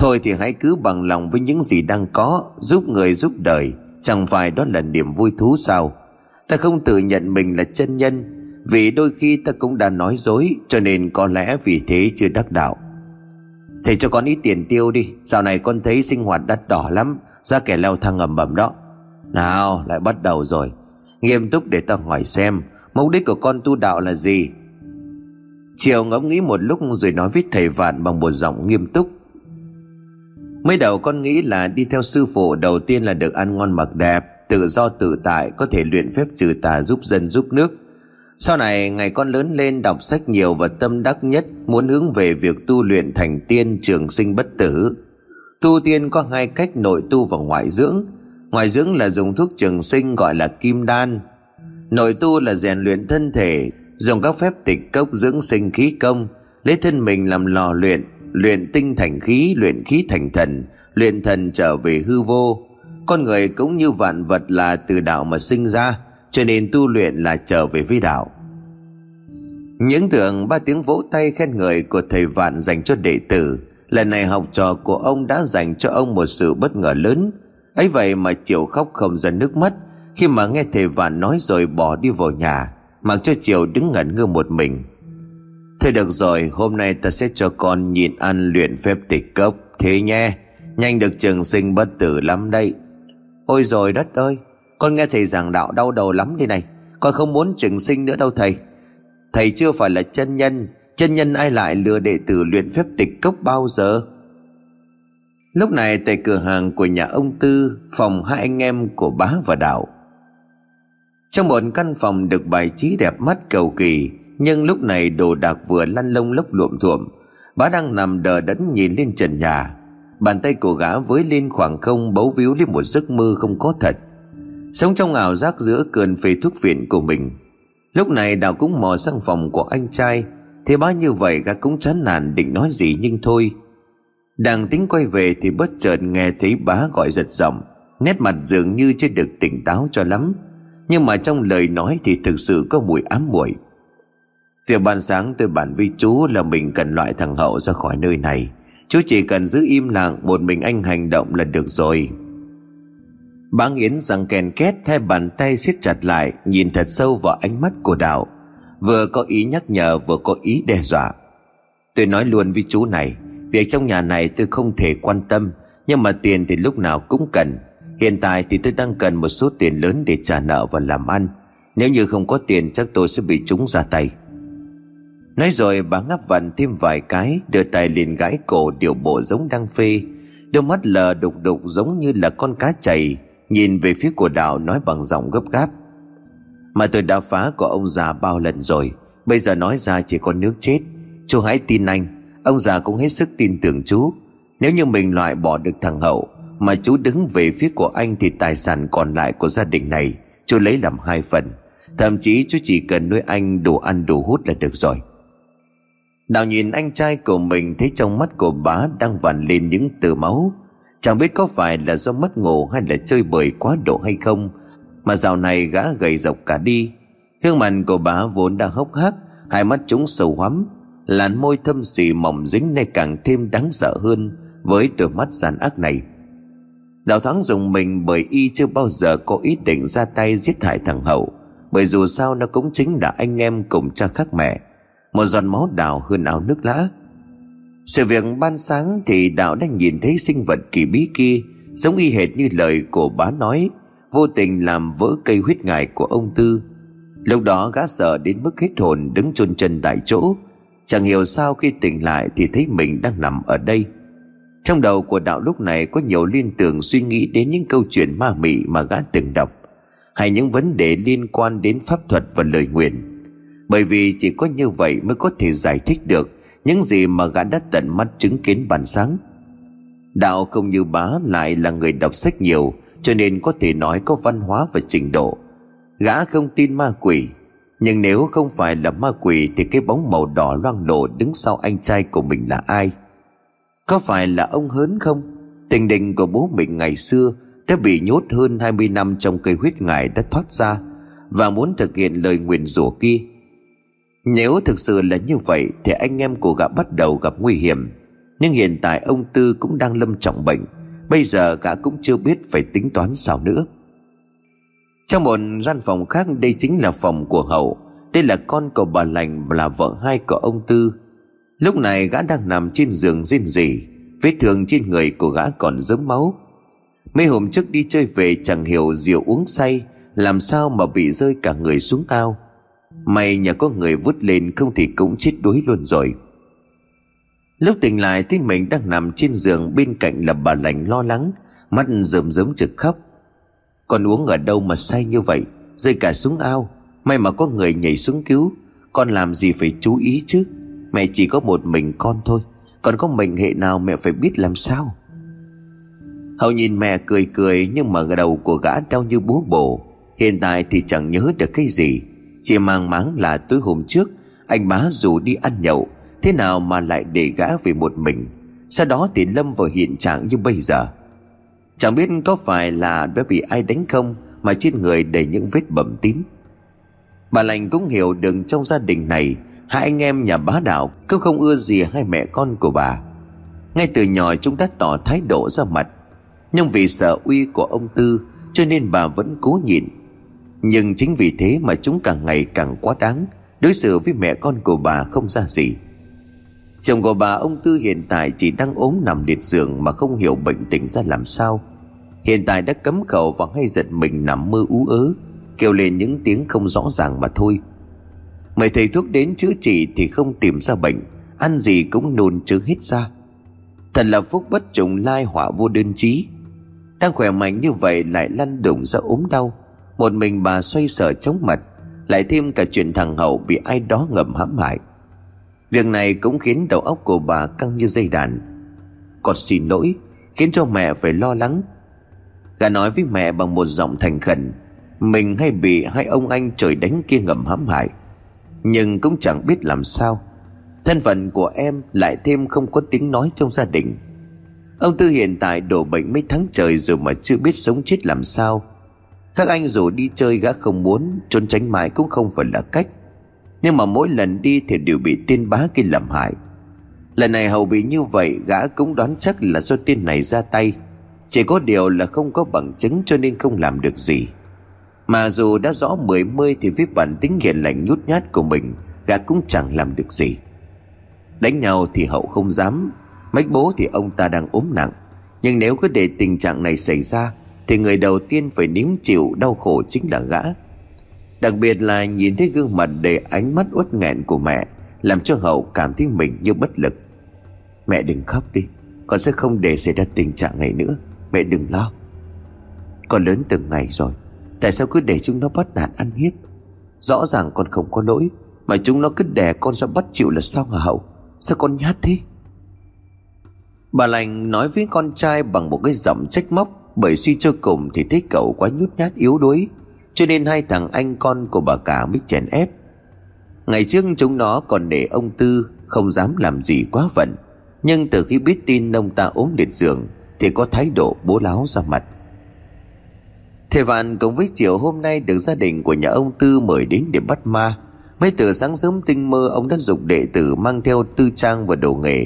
Thôi thì hãy cứ bằng lòng với những gì đang có, giúp người giúp đời, chẳng phải đó là niềm vui thú sao? Ta không tự nhận mình là chân nhân, vì đôi khi ta cũng đã nói dối, cho nên có lẽ vì thế chưa đắc đạo. Thầy cho con ít tiền tiêu đi, dạo này con thấy sinh hoạt đắt đỏ lắm, giá kẻ leo thang ầm ầm đó. Nào, lại bắt đầu rồi. Nghiêm túc để ta hỏi xem, mục đích của con tu đạo là gì? Triều ngẫm nghĩ một lúc rồi nói với thầy Vạn bằng một giọng nghiêm túc. Mới đầu con nghĩ là đi theo sư phụ đầu tiên là được ăn ngon mặc đẹp, tự do tự tại, có thể luyện phép trừ tà giúp dân giúp nước. Sau này ngày con lớn lên, đọc sách nhiều và tâm đắc nhất muốn hướng về việc tu luyện thành tiên trường sinh bất tử. Tu tiên có hai cách, nội tu và ngoại dưỡng. Ngoại dưỡng là dùng thuốc trường sinh gọi là kim đan. Nội tu là rèn luyện thân thể, dùng các phép tịch cốc dưỡng sinh khí công, lấy thân mình làm lò luyện, luyện tinh thành khí, luyện khí thành thần, luyện thần trở về hư vô. Con người cũng như vạn vật là từ đạo mà sinh ra, cho nên tu luyện là trở về với đạo. Những tưởng ba tiếng vỗ tay khen ngợi của thầy Vạn dành cho đệ tử, lần này học trò của ông đã dành cho ông một sự bất ngờ lớn. Ấy vậy mà Triều khóc không ra nước mắt khi mà nghe thầy Vạn nói rồi bỏ đi vào nhà, mặc cho Triều đứng ngẩn ngơ một mình. Thôi được rồi, hôm nay ta sẽ cho con nhịn ăn luyện phép tịch cốc thế nhé, nhanh được trường sinh bất tử lắm đây. Ôi rồi đất ơi, con nghe thầy giảng đạo đau đầu lắm đây này, con không muốn trường sinh nữa đâu thầy. Thầy chưa phải là chân nhân, chân nhân ai lại lừa đệ tử luyện phép tịch cốc bao giờ? Lúc này tại cửa hàng của nhà ông Tư, phòng hai anh em của Bá và Đạo. Trong một căn phòng được bài trí đẹp mắt cầu kỳ, nhưng lúc này đồ đạc vừa lăn lông lốc luộm thuộm. Bá đang nằm đờ đẫn nhìn lên trần nhà, bàn tay của gã với lên khoảng không, bấu víu lên một giấc mơ không có thật, sống trong ảo giác giữa cơn phê thuốc viện của mình. Lúc này Đạo cũng mò sang phòng của anh trai, thế Bá như vậy gã cũng chán nản định nói gì nhưng thôi. Đang tính quay về thì bất chợt nghe thấy Bá gọi giật giọng, nét mặt dường như chưa được tỉnh táo cho lắm, nhưng mà trong lời nói thì thực sự có mùi ám muội. Việc ban sáng tôi bàn với chú là mình cần loại thằng Hậu ra khỏi nơi này, chú chỉ cần giữ im lặng, một mình anh hành động là được rồi. Bá nghiến răng ken két, hai bàn tay siết chặt lại, nhìn thật sâu vào ánh mắt của Đạo, vừa có ý nhắc nhở vừa có ý đe dọa. Tôi nói luôn với chú này, việc trong nhà này tôi không thể quan tâm, nhưng mà tiền thì lúc nào cũng cần. Hiện tại thì tôi đang cần một số tiền lớn để trả nợ và làm ăn, nếu như không có tiền chắc tôi sẽ bị chúng ra tay. Nói rồi Bá ngáp vặn thêm vài cái, đưa tay liền gãi cổ điều bộ giống đang phê, đôi mắt lờ đục đục giống như là con cá chày, nhìn về phía của Đạo nói bằng giọng gấp gáp. Mà tôi đã phá của ông già bao lần rồi, bây giờ nói ra chỉ có nước chết. Chú hãy tin anh, ông già cũng hết sức tin tưởng chú. Nếu như mình loại bỏ được thằng Hậu mà chú đứng về phía của anh thì tài sản còn lại của gia đình này chú lấy làm hai phần, thậm chí chú chỉ cần nuôi anh đủ ăn đủ hút là được rồi. Đạo nhìn anh trai của mình, thấy trong mắt của Bá đang vằn lên những tơ máu. Chẳng biết có phải là do mất ngủ hay là chơi bời quá độ hay không, mà dạo này gã gầy rộc cả đi. Gương mặt của Bá vốn đã hốc hác, hai mắt chúng sâu hoắm, làn môi thâm xì mỏng dính nay càng thêm đáng sợ hơn với đôi mắt gian ác này. Đạo thoáng dùng mình, bởi y chưa bao giờ có ý định ra tay giết hại thằng Hậu, bởi dù sao nó cũng chính là anh em cùng cha khác mẹ, một giọt máu Đạo hơn ao nước lã. Sự việc ban sáng thì Đạo đã nhìn thấy sinh vật kỳ bí kia, giống y hệt như lời của Bá nói, vô tình làm vỡ cây huyết ngài của ông Tư. Lúc đó gã sợ đến mức hết hồn, đứng chôn chân tại chỗ. Chẳng hiểu sao khi tỉnh lại thì thấy mình đang nằm ở đây. Trong đầu của Đạo lúc này có nhiều liên tưởng suy nghĩ đến những câu chuyện ma mị mà gã từng đọc, hay những vấn đề liên quan đến pháp thuật và lời nguyền. Bởi vì chỉ có như vậy mới có thể giải thích được những gì mà gã đã tận mắt chứng kiến ban sáng. Đạo không như Bá lại là người đọc sách nhiều, cho nên có thể nói có văn hóa và trình độ. Gã không tin ma quỷ, nhưng nếu không phải là ma quỷ thì cái bóng màu đỏ loang lổ đứng sau anh trai của mình là ai? Có phải là ông Hớn không? Tình đình của bố mình ngày xưa đã bị nhốt hơn hai mươi năm trong cây huyết ngài đã thoát ra và muốn thực hiện lời nguyền rủa kia. Nếu thực sự là như vậy thì anh em của gã bắt đầu gặp nguy hiểm. Nhưng hiện tại ông Tư cũng đang lâm trọng bệnh, bây giờ gã cũng chưa biết phải tính toán sao nữa. Trong một gian phòng khác, đây chính là phòng của Hậu. Đây là con của bà Lành và là vợ hai của ông Tư. Lúc này gã đang nằm trên giường rên rỉ, vết thương trên người của gã còn rớm máu. Mấy hôm trước đi chơi về chẳng hiểu rượu uống say, làm sao mà bị rơi cả người xuống ao. May nhờ có người vớt lên, không thì cũng chết đuối luôn rồi. Lúc tỉnh lại thấy mình đang nằm trên giường, bên cạnh là bà Lành lo lắng, mắt rơm rớm trực khóc. Con uống ở đâu mà say như vậy, rơi cả xuống ao. May mà có người nhảy xuống cứu. Con làm gì phải chú ý chứ. Mẹ chỉ có một mình con thôi, còn có mệnh hệ nào mẹ phải biết làm sao. Hậu nhìn mẹ cười cười, nhưng mà đầu của gã đau như búa bổ. Hiện tại thì chẳng nhớ được cái gì, chỉ mang máng là tối hôm trước anh bá rủ đi ăn nhậu, thế nào mà lại để gã về một mình. Sau đó thì lâm vào hiện trạng như bây giờ. Chẳng biết có phải là đã bị ai đánh không mà trên người đầy những vết bầm tím. Bà Lành cũng hiểu được trong gia đình này hai anh em nhà bá đạo cũng không ưa gì hai mẹ con của bà. Ngay từ nhỏ chúng đã tỏ thái độ ra mặt, nhưng vì sợ uy của ông Tư cho nên bà vẫn cố nhịn. Nhưng chính vì thế mà chúng càng ngày càng quá đáng, đối xử với mẹ con của bà không ra gì. Chồng của bà, ông Tư, hiện tại chỉ đang ốm nằm liệt giường mà không hiểu bệnh tình ra làm sao. Hiện tại đã cấm khẩu và hay giật mình nằm mơ ú ớ, kêu lên những tiếng không rõ ràng mà thôi. Mời thầy thuốc đến chữa trị thì không tìm ra bệnh, ăn gì cũng nôn chớ hết ra. Thật là phúc bất trùng lai, họa vô đơn chí. Đang khỏe mạnh như vậy lại lăn đùng ra ốm đau. Một mình bà xoay sở chóng mặt, lại thêm cả chuyện thằng Hậu bị ai đó ngầm hãm hại. Việc này cũng khiến đầu óc của bà căng như dây đàn. Con xin lỗi khiến cho mẹ phải lo lắng. Gã nói với mẹ bằng một giọng thành khẩn, mình hay bị hai ông anh trời đánh kia ngầm hãm hại, nhưng cũng chẳng biết làm sao. Thân phận của em lại thêm không có tiếng nói trong gia đình. Ông Tư hiện tại đổ bệnh mấy tháng trời rồi mà chưa biết sống chết làm sao. Các anh dù đi chơi gã không muốn, trốn tránh mãi cũng không phải là cách. Nhưng mà mỗi lần đi thì đều bị tên bá kia làm hại. Lần này Hậu bị như vậy, gã cũng đoán chắc là do tên này ra tay. Chỉ có điều là không có bằng chứng cho nên không làm được gì. Mà dù đã rõ mười mươi thì với bản tính hiền lành nhút nhát của mình, gã cũng chẳng làm được gì. Đánh nhau thì Hậu không dám, mách bố thì ông ta đang ốm nặng. Nhưng nếu cứ để tình trạng này xảy ra thì người đầu tiên phải nếm chịu đau khổ chính là gã. Đặc biệt là nhìn thấy gương mặt đầy ánh mắt uất nghẹn của mẹ, làm cho Hậu cảm thấy mình như bất lực. Mẹ đừng khóc đi, con sẽ không để xảy ra tình trạng này nữa. Mẹ đừng lo. Con lớn từng ngày rồi, tại sao cứ để chúng nó bắt nạt ăn hiếp? Rõ ràng con không có lỗi, mà chúng nó cứ đè con ra bắt chịu là sao hả Hậu? Sao con nhát thế? Bà Lành nói với con trai bằng một cái giọng trách móc, bởi suy cho cùng thì thấy cậu quá nhút nhát yếu đuối, cho nên hai thằng anh con của bà cả mới chèn ép. Ngày trước chúng nó còn để ông Tư, không dám làm gì quá phận. Nhưng từ khi biết tin ông ta ốm liệt giường thì có thái độ bố láo ra mặt. Thầy Vạn cùng với chiều hôm nay được gia đình của nhà ông Tư mời đến để bắt ma. Mấy từ sáng sớm tinh mơ, ông đã giục đệ tử mang theo tư trang và đồ nghề.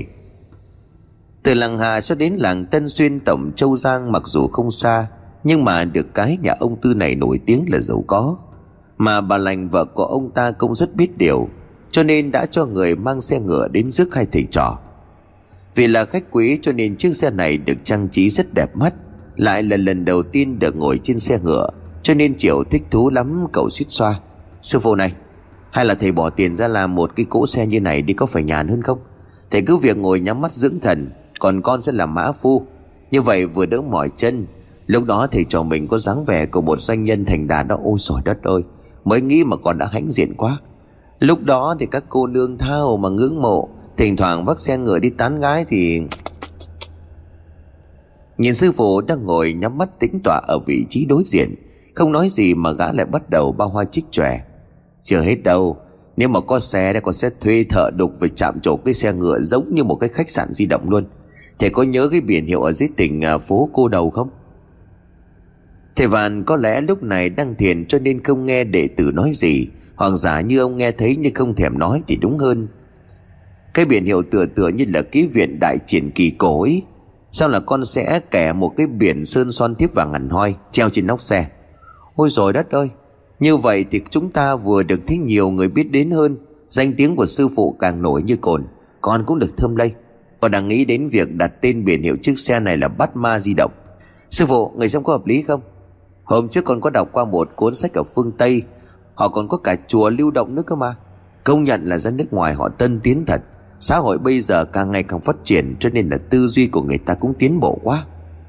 Từ làng Hà cho đến làng Tân Xuyên, tổng Châu Giang mặc dù không xa, nhưng mà được cái nhà ông Tư này nổi tiếng là giàu có. Mà bà Lành vợ của ông ta cũng rất biết điều, cho nên đã cho người mang xe ngựa đến rước hai thầy trò. Vì là khách quý cho nên chiếc xe này được trang trí rất đẹp mắt, lại là lần đầu tiên được ngồi trên xe ngựa, cho nên Triệu thích thú lắm. Cậu suýt xoa: sư phụ này, hay là thầy bỏ tiền ra làm một cái cỗ xe như này đi, có phải nhàn hơn không? Thầy cứ việc ngồi nhắm mắt dưỡng thần, còn con sẽ làm mã phu, như vậy vừa đỡ mỏi chân. Lúc đó thầy trò mình có dáng vẻ của một doanh nhân thành đạt đó. Ôi trời đất ơi, mới nghĩ mà còn đã hãnh diện quá. Lúc đó thì các cô nương thao mà ngưỡng mộ, thỉnh thoảng vác xe ngựa đi tán gái thì... Nhìn sư phụ đang ngồi nhắm mắt tĩnh tọa ở vị trí đối diện, không nói gì mà gã lại bắt đầu bao hoa trích chòe. Chưa hết đâu, nếu mà có xe đây con sẽ thuê thợ đục về chạm trổ cái xe ngựa giống như một cái khách sạn di động luôn. Thầy có nhớ cái biển hiệu ở dưới tỉnh phố Cô Đầu không? Thầy Vạn có lẽ lúc này đang thiền cho nên không nghe đệ tử nói gì, hoặc giả như ông nghe thấy nhưng không thèm nói thì đúng hơn. Cái biển hiệu tựa tựa như là ký viện đại triển kỳ cổ ấy. Sao là con sẽ kẻ một cái biển sơn son thiếp vàng hẳn hoi treo trên nóc xe. Ôi trời đất ơi, như vậy thì chúng ta vừa được thấy nhiều người biết đến hơn, danh tiếng của sư phụ càng nổi như cồn, con cũng được thơm lây. Con đang nghĩ đến việc đặt tên biển hiệu chiếc xe này là Bắt Ma Di Động. Sư phụ, người xem có hợp lý không? Hôm trước con có đọc qua một cuốn sách ở phương Tây, họ còn có cả chùa lưu động nữa cơ mà. Công nhận là dân nước ngoài họ tân tiến thật. Xã hội bây giờ càng ngày càng phát triển, cho nên là tư duy của người ta cũng tiến bộ quá.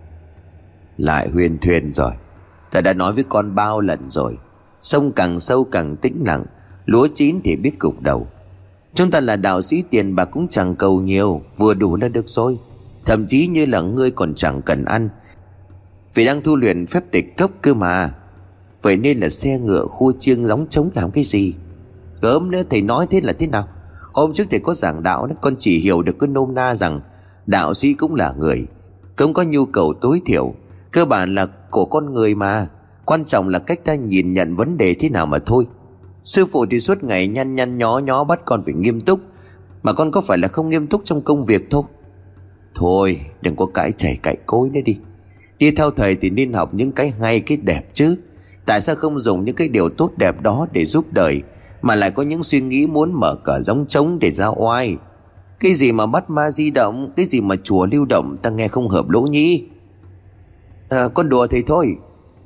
Lại huyền thuyền rồi. Ta đã nói với con bao lần rồi, sông càng sâu càng tĩnh lặng, lúa chín thì biết gục đầu. Chúng ta là đạo sĩ tiền bạc cũng chẳng cầu nhiều, vừa đủ là được rồi. Thậm chí như là ngươi còn chẳng cần ăn, vì đang tu luyện phép tịch cốc cơ mà. Vậy nên là xe ngựa khua chiêng gióng trống làm cái gì? Gớm nữa, thầy nói thế là thế nào? Hôm trước thầy có giảng đạo đó, con chỉ hiểu được cái nôm na rằng đạo sĩ cũng là người, cũng có nhu cầu tối thiểu cơ bản là của con người mà. Quan trọng là cách ta nhìn nhận vấn đề thế nào mà thôi. Sư phụ thì suốt ngày nhăn nhăn nhó nhó bắt con phải nghiêm túc, mà con có phải là không nghiêm túc trong công việc thôi. Thôi đừng có cãi chảy cãi cối nữa đi. Đi theo thầy thì nên học những cái hay cái đẹp chứ. Tại sao không dùng những cái điều tốt đẹp đó để giúp đời, mà lại có những suy nghĩ muốn mở cờ gióng trống để ra oai? Cái gì mà Bắt Ma Di Động, cái gì mà chùa lưu động, ta nghe không hợp lỗ nhĩ. À, con đùa thầy thôi.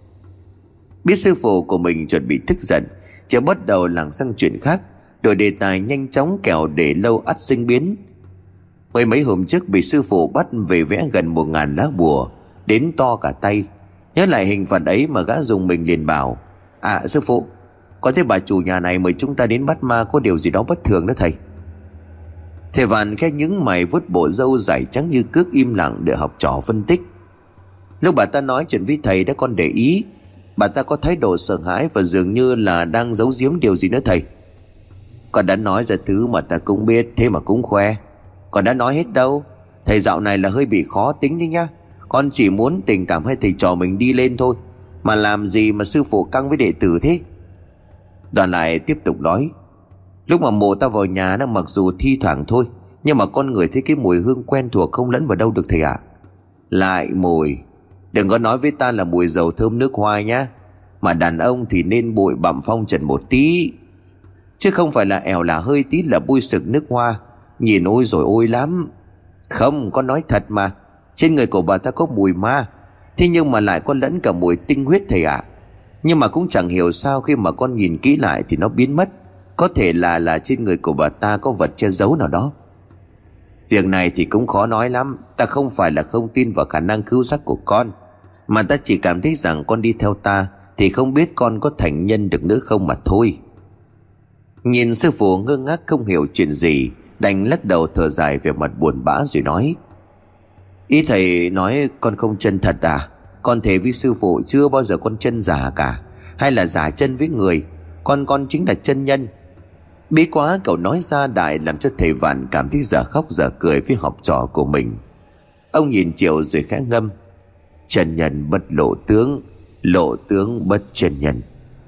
Biết sư phụ của mình chuẩn bị tức giận, chợt bắt đầu lảng sang chuyện khác, đổi đề tài nhanh chóng, kẻo để lâu ắt sinh biến. Mấy mấy hôm trước bị sư phụ bắt về vẽ gần một ngàn lá bùa, đến to cả tay. Nhớ lại hình phạt ấy mà gã dùng mình liền bảo: À sư phụ, có thấy bà chủ nhà này mời chúng ta đến bắt ma có điều gì đó bất thường đó thầy? Thầy Vạn khẽ nhướng mày, vuốt bộ râu dài trắng như cước, im lặng để học trò phân tích. Lúc bà ta nói chuyện với thầy đã con để ý, bà ta có thái độ sợ hãi và dường như là đang giấu giếm điều gì nữa thầy. Con đã nói ra thứ mà ta cũng biết, thế mà cũng khoe. Con đã nói hết đâu. Thầy dạo này là hơi bị khó tính đi nhá. Con chỉ muốn tình cảm hai thầy trò mình đi lên thôi, mà làm gì mà sư phụ căng với đệ tử thế? Đoàn lại tiếp tục nói: Lúc mà mộ ta vào nhà nó, mặc dù thi thoảng thôi, nhưng mà con người thấy cái mùi hương quen thuộc không lẫn vào đâu được thầy ạ. À? Lại mùi. Đừng có nói với ta là mùi dầu thơm nước hoa nhá. Mà đàn ông thì nên bụi bặm phong trần một tí, chứ không phải là ẻo là hơi tí là bôi sực nước hoa. Nhìn ôi rồi ôi lắm. Không, con nói thật mà. Trên người của bà ta có mùi ma, thế nhưng mà lại có lẫn cả mùi tinh huyết thầy ạ. À. Nhưng mà cũng chẳng hiểu sao khi mà con nhìn kỹ lại thì nó biến mất. Có thể là là trên người của bà ta có vật che giấu nào đó. Việc này thì cũng khó nói lắm. Ta không phải là không tin vào khả năng cứu giác của con, mà ta chỉ cảm thấy rằng con đi theo ta thì không biết con có thành nhân được nữa không mà thôi. Nhìn sư phụ ngơ ngác không hiểu chuyện gì, đành lắc đầu thở dài về mặt buồn bã rồi nói: Ý thầy nói con không chân thật à? Con thề với sư phụ chưa bao giờ con chân giả cả, hay là giả chân với người. Con con chính là chân nhân. Bí quá cậu nói ra đại làm cho thầy Vạn cảm thấy dở khóc dở cười với học trò của mình. Ông nhìn Triệu rồi khẽ ngâm: Chân nhân bất lộ tướng, lộ tướng bất chân nhân.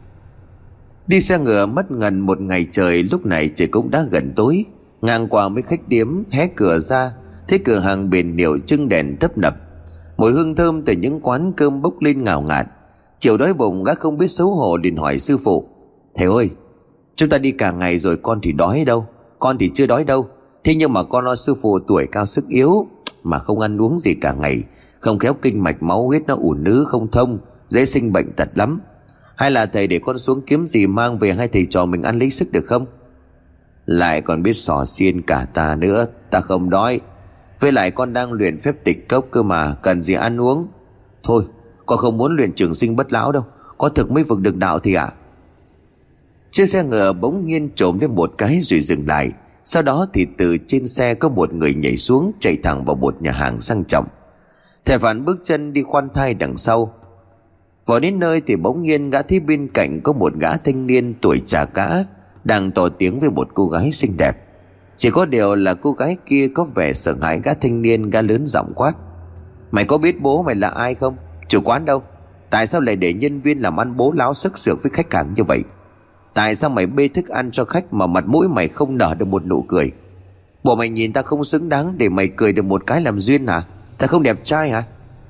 Đi xe ngựa mất gần một ngày trời, lúc này trời cũng đã gần tối. Ngang qua mấy khách điếm, hé cửa ra thấy cửa hàng bền hiệu trưng đèn tấp nập, mùi hương thơm từ những quán cơm bốc lên ngào ngạt. Chiều đói bụng, gã không biết xấu hổ liền hỏi sư phụ: Thầy ơi, chúng ta đi cả ngày rồi, con thì đói đâu? Con thì chưa đói đâu, thế nhưng mà con lo sư phụ tuổi cao sức yếu, mà không ăn uống gì cả ngày, không khéo kinh mạch máu huyết nó ủn ứ không thông, dễ sinh bệnh tật lắm. Hay là thầy để con xuống kiếm gì mang về hai thầy trò mình ăn lấy sức được không? Lại còn biết xỏ xiên cả ta nữa. Ta không đói, với lại con đang luyện phép tịch cốc cơ mà, cần gì ăn uống. Thôi, con không muốn luyện trường sinh bất lão đâu, có thực mới vực được đạo thì ạ. À? Chiếc xe ngựa bỗng nhiên trồm lên một cái rồi dừng lại. Sau đó thì từ trên xe có một người nhảy xuống, chạy thẳng vào một nhà hàng sang trọng. Thầy Phản bước chân đi khoan thai đằng sau. Vào đến nơi thì bỗng nhiên gã thấy bên cạnh có một gã thanh niên tuổi trà cả đang tỏ tiếng với một cô gái xinh đẹp. Chỉ có điều là cô gái kia có vẻ sợ hãi gã thanh niên. Gã lớn giọng quát: Mày có biết bố mày là ai không? Chủ quán đâu? Tại sao lại để nhân viên làm ăn bố láo sức sược với khách hàng như vậy? Tại sao mày bê thức ăn cho khách mà mặt mũi mày không nở được một nụ cười? Bộ mày nhìn ta không xứng đáng để mày cười được một cái làm duyên hả? Ta không đẹp trai hả?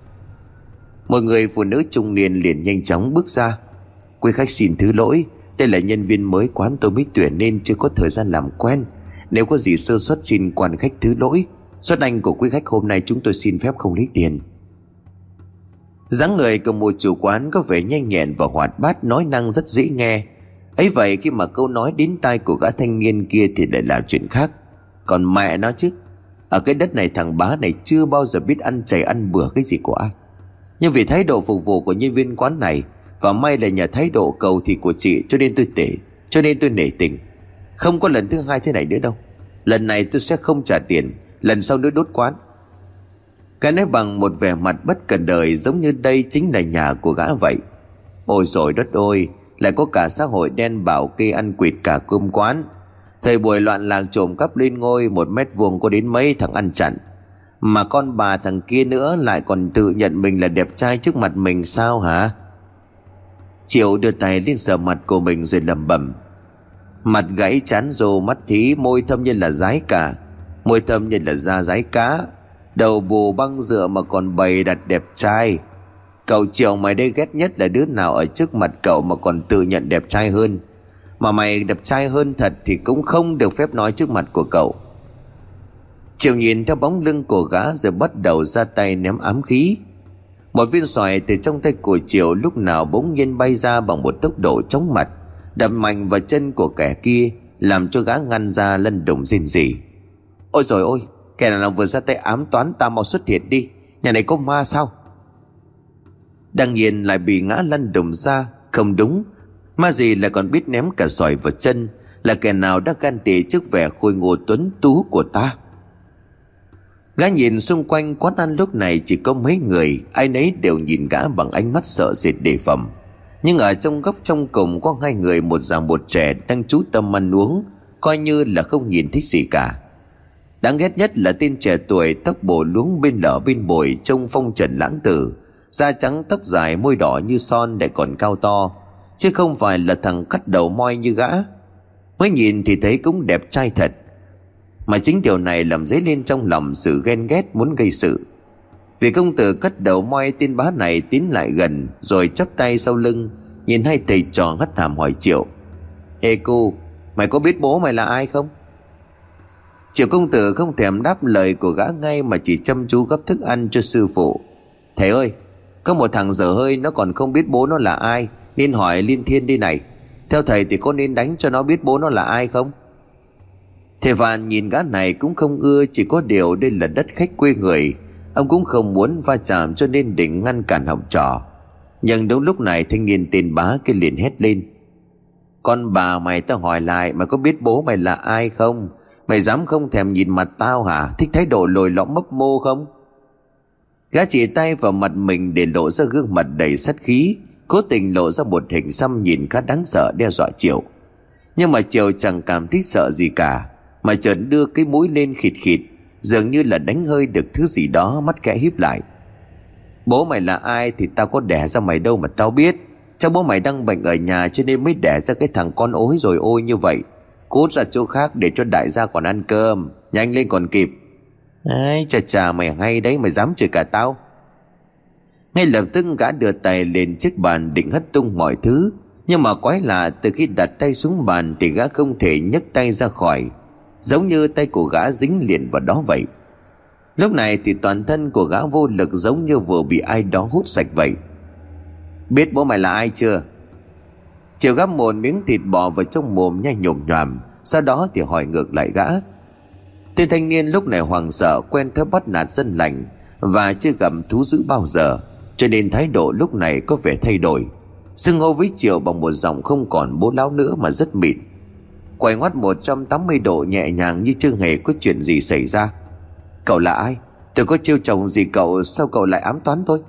Một người phụ nữ trung niên liền nhanh chóng bước ra. Quý khách xin thứ lỗi, đây là nhân viên mới quán tôi mới tuyển nên chưa có thời gian làm quen. Nếu có gì sơ suất xin quan khách thứ lỗi. Suất anh của quý khách hôm nay chúng tôi xin phép không lấy tiền. Dáng người của một chủ quán có vẻ nhanh nhẹn và hoạt bát, nói năng rất dễ nghe. Ấy vậy khi mà câu nói đến tai của gã thanh niên kia thì lại là chuyện khác. Còn mẹ nó chứ, ở cái đất này thằng bá này chưa bao giờ biết ăn chảy ăn bừa cái gì của ai. Nhưng vì thái độ phục vụ của nhân viên quán này, và may là nhờ thái độ cầu thị của chị, cho nên tôi tể Cho nên tôi nể tình. Không có lần thứ hai thế này nữa đâu. Lần này tôi sẽ không trả tiền, lần sau nữa đốt quán. Cái nói bằng một vẻ mặt bất cần đời, giống như đây chính là nhà của gã vậy. Ôi rồi đất ơi, lại có cả xã hội đen bảo kê ăn quỵt cả cơm quán. Thời buổi loạn lạc trộm cắp lên ngôi, một mét vuông có đến mấy thằng ăn chặn. Mà con bà thằng kia nữa lại còn tự nhận mình là đẹp trai trước mặt mình sao hả? Triệu đưa tay lên sờ mặt của mình rồi lẩm bẩm. Mặt gãy chán rồ, mắt thí, môi thâm như là dái cả, môi thâm như là da dái cá, đầu bù băng dựa mà còn bày đặt đẹp trai. Cậu Triệu mày đây ghét nhất là đứa nào ở trước mặt cậu mà còn tự nhận đẹp trai hơn. Mà mày đẹp trai hơn thật thì cũng không được phép nói trước mặt của cậu. Triệu nhìn theo bóng lưng của gã rồi bắt đầu ra tay ném ám khí. Một viên xoài từ trong tay của Triệu lúc nào bỗng nhiên bay ra bằng một tốc độ chóng mặt, đập mạnh vào chân của kẻ kia, làm cho gã ngăn ra lăn đùng rên rỉ. Ôi rồi ôi, kẻ nào vừa ra tay ám toán ta mau xuất hiện đi, nhà này có ma sao? Đương nhiên lại bị ngã lăn đùng ra. Không đúng, ma gì lại còn biết ném cả xoài vào chân? Là kẻ nào đã gan tị trước vẻ khôi ngô tuấn tú của ta? Gã nhìn xung quanh quán ăn lúc này chỉ có mấy người, ai nấy đều nhìn gã bằng ánh mắt sợ sệt đề phòng. Nhưng ở trong góc trong cùng có hai người, một già một trẻ, đang chú tâm ăn uống, coi như là không nhìn thấy gì cả. Đáng ghét nhất là tên trẻ tuổi, tóc bổ luống bên lở bên bội, trông phong trần lãng tử, da trắng tóc dài, môi đỏ như son để còn cao to, chứ không phải là thằng cắt đầu moi như gã. Mới nhìn thì thấy cũng đẹp trai thật, mà chính điều này làm dấy lên trong lòng sự ghen ghét muốn gây sự. Vì công tử cắt đầu moi tên bá này tiến lại gần, rồi chắp tay sau lưng nhìn hai thầy trò hất hàm hỏi Triệu. Ê cô, mày có biết bố mày là ai không? Triệu công tử không thèm đáp lời của gã ngay, mà chỉ chăm chú gấp thức ăn cho sư phụ. Thầy ơi, có một thằng dở hơi nó còn không biết bố nó là ai, nên hỏi Liên Thiên đi này. Theo thầy thì có nên đánh cho nó biết bố nó là ai không? Thầy Vạn nhìn gã này cũng không ưa, chỉ có điều đây là đất khách quê người, ông cũng không muốn va chạm cho nên định ngăn cản học trò. Nhưng đúng lúc này thanh niên tên bá kia liền hét lên. Con bà mày, tao hỏi lại, mày có biết bố mày là ai không? Mày dám không thèm nhìn mặt tao hả? Thích thái độ lồi lõm mấp mô không? Gã chỉ tay vào mặt mình để lộ ra gương mặt đầy sát khí, cố tình lộ ra một hình xăm nhìn khá đáng sợ đe dọa Triệu. Nhưng mà Triệu chẳng cảm thấy sợ gì cả, mà chợt đưa cái mũi lên khịt khịt, dường như là đánh hơi được thứ gì đó, mắt kẽ híp lại. Bố mày là ai thì tao có đẻ ra mày đâu mà tao biết. Chắc bố mày đang bệnh ở nhà cho nên mới đẻ ra cái thằng con ối rồi ôi như vậy. Cút ra chỗ khác để cho đại gia còn ăn cơm, nhanh lên còn kịp. Ai chà chà, mày hay đấy, mày dám chửi cả tao. Ngay lập tức gã đưa tay lên chiếc bàn định hất tung mọi thứ. Nhưng mà quái lạ, từ khi đặt tay xuống bàn thì gã không thể nhấc tay ra khỏi, giống như tay của gã dính liền vào đó vậy. Lúc này thì toàn thân của gã vô lực, giống như vừa bị ai đó hút sạch vậy. Biết bố mày là ai chưa? Triệu gắp một miếng thịt bò vào trong mồm nhai nhồm nhòm, sau đó thì hỏi ngược lại gã. Tên thanh niên lúc này hoảng sợ, quen thói bắt nạt dân lành và chưa gặp thú dữ bao giờ, cho nên thái độ lúc này có vẻ thay đổi, xưng hô với Triệu bằng một giọng không còn bố láo nữa mà rất mịn, quay ngoắt một trăm tám mươi độ nhẹ nhàng như chưa hề có chuyện gì xảy ra. Cậu là ai? Tôi có chiêu chồng gì cậu, sao cậu lại ám toán tôi?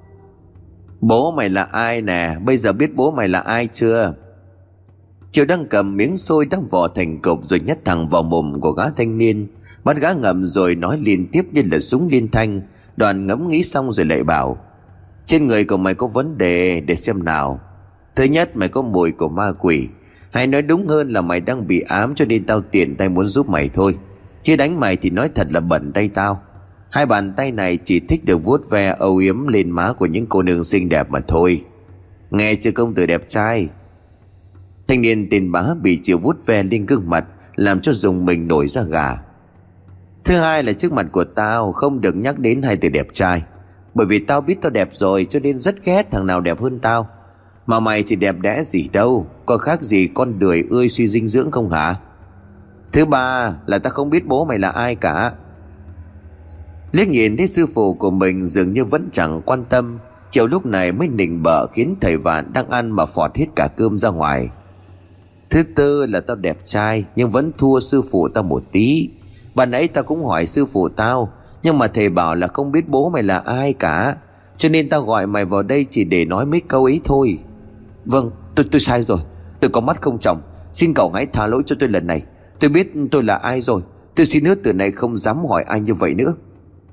Bố mày là ai nè, bây giờ biết bố mày là ai chưa? Triệu đang cầm miếng xôi đang vò thành cục rồi nhét thẳng vào mồm của gã thanh niên, bắt gã ngậm rồi nói liên tiếp như là súng liên thanh. Đoàn ngẫm nghĩ xong rồi lại bảo. Trên người của mày có vấn đề, để xem nào. Thứ nhất, mày có mùi của ma quỷ, hay nói đúng hơn là mày đang bị ám cho nên tao tiện tay muốn giúp mày thôi. Chứ đánh mày thì nói thật là bẩn tay tao. Hai bàn tay này chỉ thích được vuốt ve âu yếm lên má của những cô nương xinh đẹp mà thôi. Nghe chưa công tử đẹp trai? Thanh niên tên Bá bị Triệu vuốt ve lên gương mặt, làm cho dùng mình nổi da gà. Thứ hai là trước mặt của tao không được nhắc đến hai từ đẹp trai, bởi vì tao biết tao đẹp rồi, cho nên rất ghét thằng nào đẹp hơn tao. Mà mày thì đẹp đẽ gì đâu, có khác gì con đười ươi suy dinh dưỡng không hả? Thứ ba là tao không biết bố mày là ai cả. Liếc nhìn thấy sư phụ của mình dường như vẫn chẳng quan tâm, Triệu lúc này mới nịnh bợ khiến thầy Vạn đang ăn mà phọt hết cả cơm ra ngoài. Thứ tư là tao đẹp trai nhưng vẫn thua sư phụ tao một tí. Ban nãy tao cũng hỏi sư phụ tao, nhưng mà thầy bảo là không biết bố mày là ai cả, cho nên tao gọi mày vào đây chỉ để nói mấy câu ấy thôi. Vâng, tôi tôi sai rồi, tôi có mắt không tròng, xin cậu hãy tha lỗi cho tôi lần này. Tôi biết tôi là ai rồi, tôi xin hứa từ này không dám hỏi ai như vậy nữa.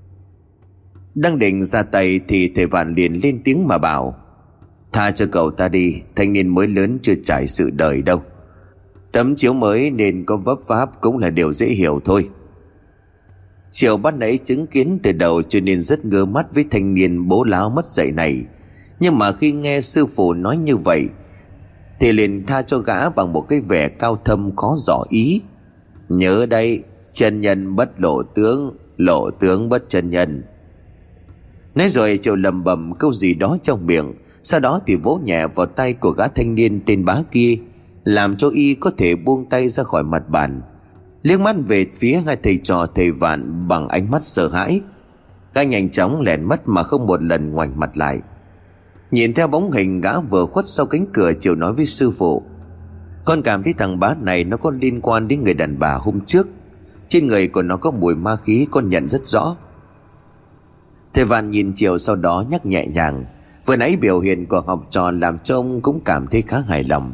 Đang định ra tay thì thầy Vạn liền lên tiếng mà bảo: Tha cho cậu ta đi, thanh niên mới lớn chưa trải sự đời đâu. Tấm chiếu mới nên có vấp váp cũng là điều dễ hiểu thôi. Triệu ban nãy chứng kiến từ đầu cho nên rất ngơ mắt với thanh niên bố láo mất dạy này. Nhưng mà khi nghe sư phụ nói như vậy thì liền tha cho gã bằng một cái vẻ cao thâm khó dò ý. Nhớ đây, chân nhân bất lộ tướng, lộ tướng bất chân nhân. Nói rồi Triệu lầm bầm câu gì đó trong miệng, sau đó thì vỗ nhẹ vào tay của gã thanh niên tên Bá kia, làm cho y có thể buông tay ra khỏi mặt bàn, liếc mắt về phía hai thầy trò thầy Vạn bằng ánh mắt sợ hãi. Gã nhanh chóng lẻn mất mà không một lần ngoảnh mặt lại. Nhìn theo bóng hình gã vừa khuất sau cánh cửa, Triệu nói với sư phụ: Con cảm thấy thằng Bá này nó có liên quan đến người đàn bà hôm trước. Trên người của nó có mùi ma khí, con nhận rất rõ. Thầy Vạn nhìn Triệu sau đó nhắc nhẹ nhàng. Vừa nãy biểu hiện của học trò làm cho ông cũng cảm thấy khá hài lòng.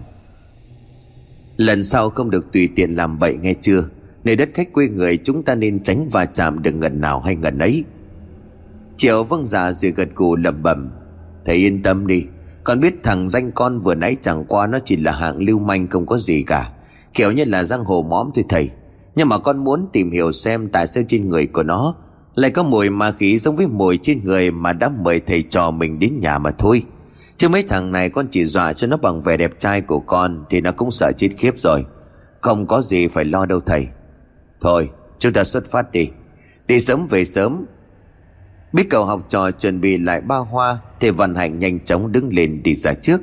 Lần sau không được tùy tiện làm bậy nghe chưa? Nơi đất khách quê người chúng ta nên tránh va chạm được ngần nào hay ngần ấy. Triệu vâng dạ rồi gật gù lẩm bẩm: Thầy yên tâm đi, con biết thằng danh con vừa nãy chẳng qua nó chỉ là hạng lưu manh không có gì cả, kiểu như là giang hồ mõm thôi thầy. Nhưng mà con muốn tìm hiểu xem tại sao trên người của nó lại có mùi ma khí giống với mùi trên người mà đã mời thầy trò mình đến nhà mà thôi. Chứ mấy thằng này con chỉ dọa cho nó bằng vẻ đẹp trai của con thì nó cũng sợ chết khiếp rồi. Không có gì phải lo đâu thầy. Thôi chúng ta xuất phát đi, đi sớm về sớm. Biết cậu học trò chuẩn bị lại ba hoa, thầy Văn Hạnh nhanh chóng đứng lên đi ra trước,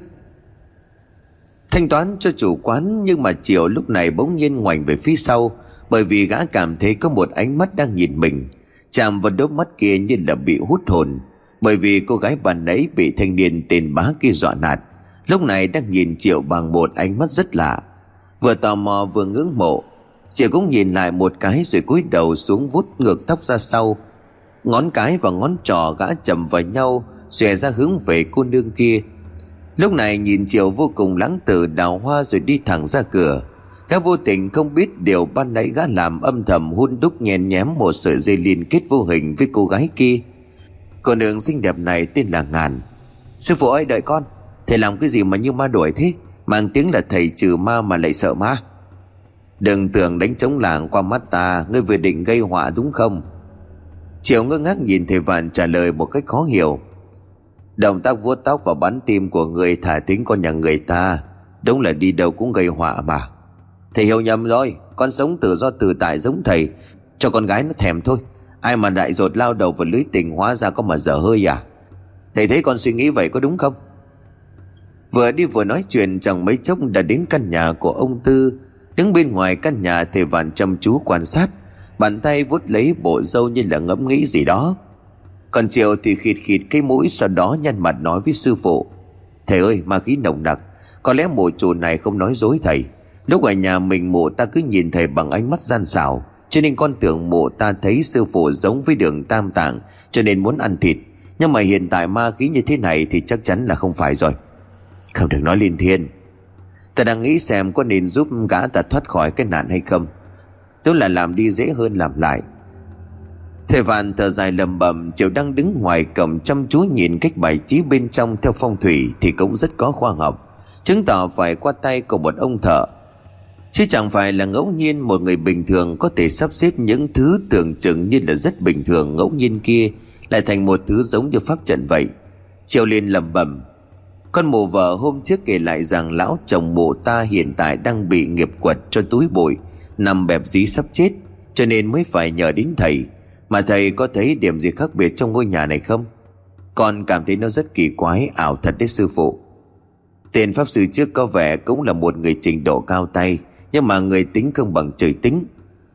thanh toán cho chủ quán. Nhưng mà Triệu lúc này bỗng nhiên ngoảnh về phía sau, bởi vì gã cảm thấy có một ánh mắt đang nhìn mình, chạm vào đôi mắt kia như là bị hút hồn. Bởi vì cô gái ban nãy bị thanh niên tên Bá kia dọa nạt, lúc này đang nhìn Triệu bằng một ánh mắt rất lạ, vừa tò mò vừa ngưỡng mộ. Triệu cũng nhìn lại một cái rồi cúi đầu xuống vuốt ngược tóc ra sau. Ngón cái và ngón trỏ gã chầm vào nhau, xòe ra hướng về cô nương kia. Lúc này nhìn Triệu vô cùng lãng tử, đào hoa rồi đi thẳng ra cửa. Gã vô tình không biết điều ban nãy gã làm âm thầm hun đúc nhen nhém một sợi dây liên kết vô hình với cô gái kia. Cô nương xinh đẹp này tên là Ngàn. Sư phụ ơi đợi con, thầy làm cái gì mà như ma đuổi thế? Mang tiếng là thầy trừ ma mà lại sợ ma. Đừng tưởng đánh trống làng qua mắt ta, ngươi vừa định gây họa đúng không? Triệu ngơ ngác nhìn thầy Vạn trả lời một cách khó hiểu. Động tác vuốt tóc và bắn tim của người thả thính con nhà người ta, đúng là đi đâu cũng gây họa mà. Thầy hiểu nhầm rồi, con sống tự do tự tại giống thầy, cho con gái nó thèm thôi. Ai mà đại dột lao đầu vào lưới tình hóa ra có mà dở hơi à? Thầy thấy con suy nghĩ vậy có đúng không? Vừa đi vừa nói chuyện chẳng mấy chốc đã đến căn nhà của ông Tư. Đứng bên ngoài căn nhà, thầy Vạn chăm chú quan sát, bàn tay vuốt lấy bộ râu như là ngẫm nghĩ gì đó. Còn Triệu thì khịt khịt cái mũi, sau đó nhăn mặt nói với sư phụ: Thầy ơi, ma khí nồng nặc, có lẽ mụ chủ này không nói dối thầy. Lúc ở nhà mình mụ ta cứ nhìn thầy bằng ánh mắt gian xảo, cho nên con tưởng mụ ta thấy sư phụ giống với Đường Tam Tạng cho nên muốn ăn thịt. Nhưng mà hiện tại ma khí như thế này thì chắc chắn là không phải rồi. Không được nói liên thiên. Ta đang nghĩ xem có nên giúp gã ta thoát khỏi cái nạn hay không. Tức là làm đi dễ hơn làm lại. Thầy Vạn thở dài lầm bầm. Triệu đang đứng ngoài cổng chăm chú nhìn cách bài trí bên trong theo phong thủy thì cũng rất có khoa học, chứng tỏ phải qua tay của một ông thợ. Chứ chẳng phải là ngẫu nhiên một người bình thường có thể sắp xếp những thứ tưởng chừng như là rất bình thường ngẫu nhiên kia lại thành một thứ giống như pháp trận vậy. Triệu liền lẩm bẩm. Con mụ vợ hôm trước kể lại rằng lão chồng mụ ta hiện tại đang bị nghiệp quật cho túi bụi, nằm bẹp dí sắp chết, cho nên mới phải nhờ đến thầy. Mà thầy có thấy điểm gì khác biệt trong ngôi nhà này không? Con cảm thấy nó rất kỳ quái, ảo thật đấy sư phụ. Tên pháp sư trước có vẻ cũng là một người trình độ cao tay, nhưng mà người tính không bằng trời tính.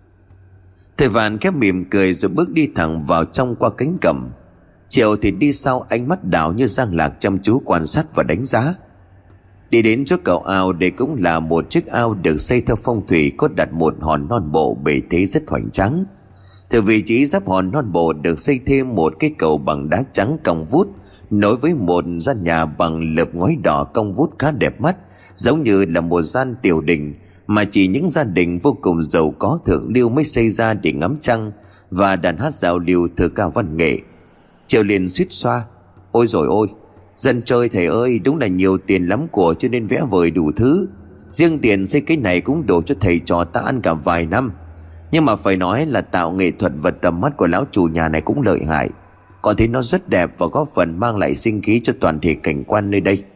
Thầy Vạn khép mỉm cười rồi bước đi thẳng vào trong qua cánh cổng. Triệu thì đi sau, ánh mắt đảo như giang lạc chăm chú quan sát và đánh giá. Đi đến trước cầu ao, đây cũng là một chiếc ao được xây theo phong thủy, có đặt một hòn non bộ bề thế rất hoành tráng. Từ vị trí giáp hòn non bộ được xây thêm một cái cầu bằng đá trắng cong vút nối với một gian nhà bằng lợp ngói đỏ cong vút khá đẹp mắt, giống như là một gian tiểu đình mà chỉ những gia đình vô cùng giàu có thượng lưu mới xây ra để ngắm trăng và đàn hát giao lưu thơ ca văn nghệ. Triệu liền suýt xoa. Ôi rồi ôi, dân chơi thầy ơi, đúng là nhiều tiền lắm của cho nên vẽ vời đủ thứ. Riêng tiền xây cái này cũng đủ cho thầy trò ta ăn cả vài năm. Nhưng mà phải nói là tạo nghệ thuật và tầm mắt của lão chủ nhà này cũng lợi hại. Còn thấy nó rất đẹp và góp phần mang lại sinh khí cho toàn thể cảnh quan nơi đây.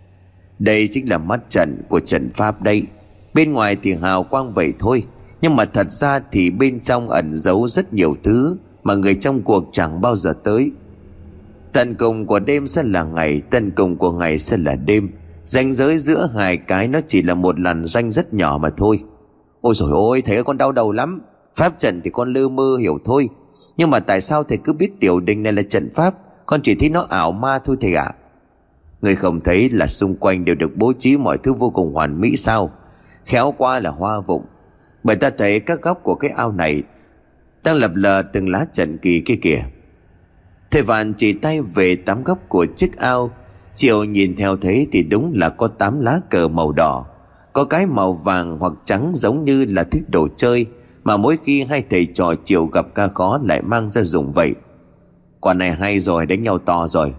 Đây chính là mắt trận của trận pháp đây. Bên ngoài thì hào quang vậy thôi, nhưng mà thật ra thì bên trong ẩn giấu rất nhiều thứ mà người trong cuộc chẳng bao giờ tới. Tận cùng của đêm sẽ là ngày, tận cùng của ngày sẽ là đêm. Ranh giới giữa hai cái nó chỉ là một làn ranh rất nhỏ mà thôi. Ôi dồi ôi, thầy ơi, con đau đầu lắm. Pháp trận thì con lơ mơ hiểu thôi, nhưng mà tại sao thầy cứ biết tiểu đình này là trận pháp? Con chỉ thấy nó ảo ma thôi thầy ạ. À? Người không thấy là xung quanh đều được bố trí mọi thứ vô cùng hoàn mỹ sao? Khéo qua là hoa vụng. Bởi ta thấy các góc của cái ao này đang lập lờ từng lá trận kỳ kia kìa. Thầy Vạn chỉ tay về tám góc của chiếc ao. Triệu nhìn theo thấy thì đúng là có tám lá cờ màu đỏ, có cái màu vàng hoặc trắng giống như là thích đồ chơi mà mỗi khi hai thầy trò Triệu gặp ca khó lại mang ra dùng vậy. Quả này hay rồi, đánh nhau to rồi.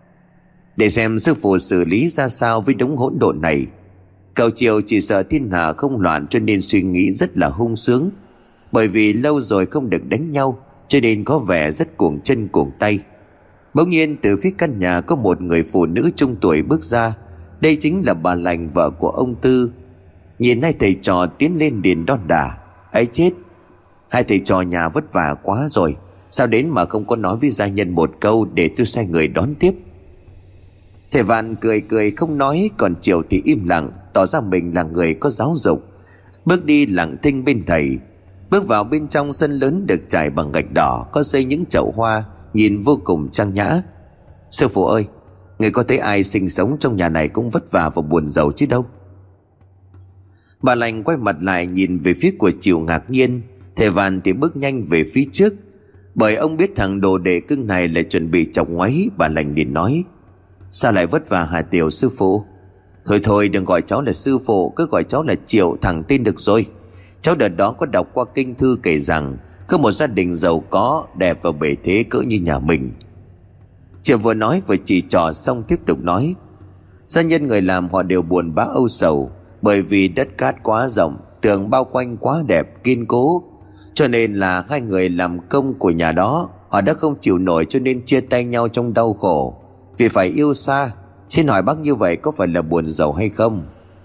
Để xem sư phụ xử lý ra sao với đống hỗn độn này. Cậu Triệu chỉ sợ thiên hạ không loạn cho nên suy nghĩ rất là hung sướng. Bởi vì lâu rồi không được đánh nhau cho nên có vẻ rất cuồng chân cuồng tay. Bỗng nhiên từ phía căn nhà có một người phụ nữ trung tuổi bước ra. Đây chính là bà Lành, vợ của ông Tư. Nhìn hai thầy trò tiến lên liền đon đả. Ấy chết, hai thầy trò nhà vất vả quá rồi, sao đến mà không có nói với gia nhân một câu để tôi sai người đón tiếp. Thầy Vạn cười cười không nói, còn Triệu thì im lặng, tỏ ra mình là người có giáo dục. Bước đi lặng thinh bên thầy. Bước vào bên trong sân lớn được trải bằng gạch đỏ, có xây những chậu hoa nhìn vô cùng trang nhã. Sư phụ ơi, người có thấy ai sinh sống trong nhà này cũng vất vả và buồn rầu chứ đâu? Bà Lành quay mặt lại nhìn về phía của Triệu ngạc nhiên. Thầy Vạn thì bước nhanh về phía trước, bởi ông biết thằng đồ đệ cưng này lại chuẩn bị chọc ngoáy. Bà Lành liền nói. Sao lại vất vả hả Tiểu sư phụ? Thôi thôi, đừng gọi cháu là sư phụ, cứ gọi cháu là Triệu thẳng tin được rồi. Cháu đợt đó có đọc qua kinh thư kể rằng có một gia đình giàu có, đẹp và bề thế cỡ như nhà mình. Triệu vừa nói vừa chỉ trò xong tiếp tục nói. Gia nhân người làm họ đều buồn bã âu sầu, bởi vì đất cát quá rộng, tường bao quanh quá đẹp kiên cố, cho nên là hai người làm công của nhà đó họ đã không chịu nổi cho nên chia tay nhau trong đau khổ vì phải yêu xa. Xin hỏi bác như vậy có phải là buồn rầu hay không?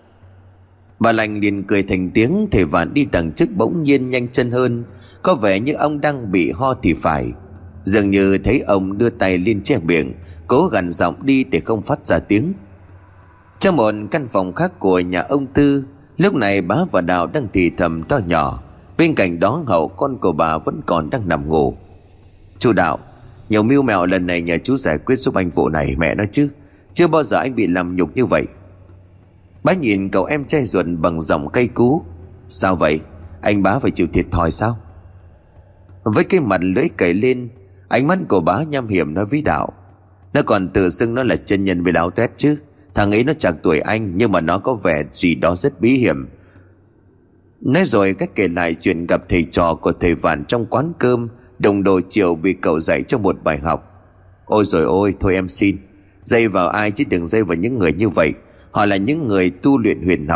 Bà Lành liền cười thành tiếng. Thầy Vạn đi đằng trước bỗng nhiên nhanh chân hơn, có vẻ như ông đang bị ho thì phải. Dường như thấy ông đưa tay lên che miệng, cố gằn giọng đi để không phát ra tiếng. Trong một căn phòng khác của nhà ông Tư, lúc này bá và Đào đang thì thầm to nhỏ. Bên cạnh đó Hậu, con của bà, vẫn còn đang nằm ngủ. Chú Đạo, nhiều mưu mẹo lần này nhờ chú giải quyết giúp anh vụ này. Mẹ nói chứ, chưa bao giờ anh bị làm nhục như vậy. Bá nhìn cậu em trai ruột bằng giọng cay cú. Sao vậy? Anh bá phải chịu thiệt thòi sao? Với cái mặt lưỡi cày lên, ánh mắt của bá nham hiểm nói với Đạo. Nó còn tự xưng nó là chân nhân với Lão Tét chứ. Thằng ấy nó chạc tuổi anh, nhưng mà nó có vẻ gì đó rất bí hiểm. Nói rồi cách kể lại chuyện gặp thầy trò của thầy Vạn trong quán cơm. Đồng đồ Triệu bị cậu dạy cho một bài học. Ôi rồi ôi, thôi em xin, dây vào ai chứ đừng dây vào những người như vậy. Họ là những người tu luyện huyền học,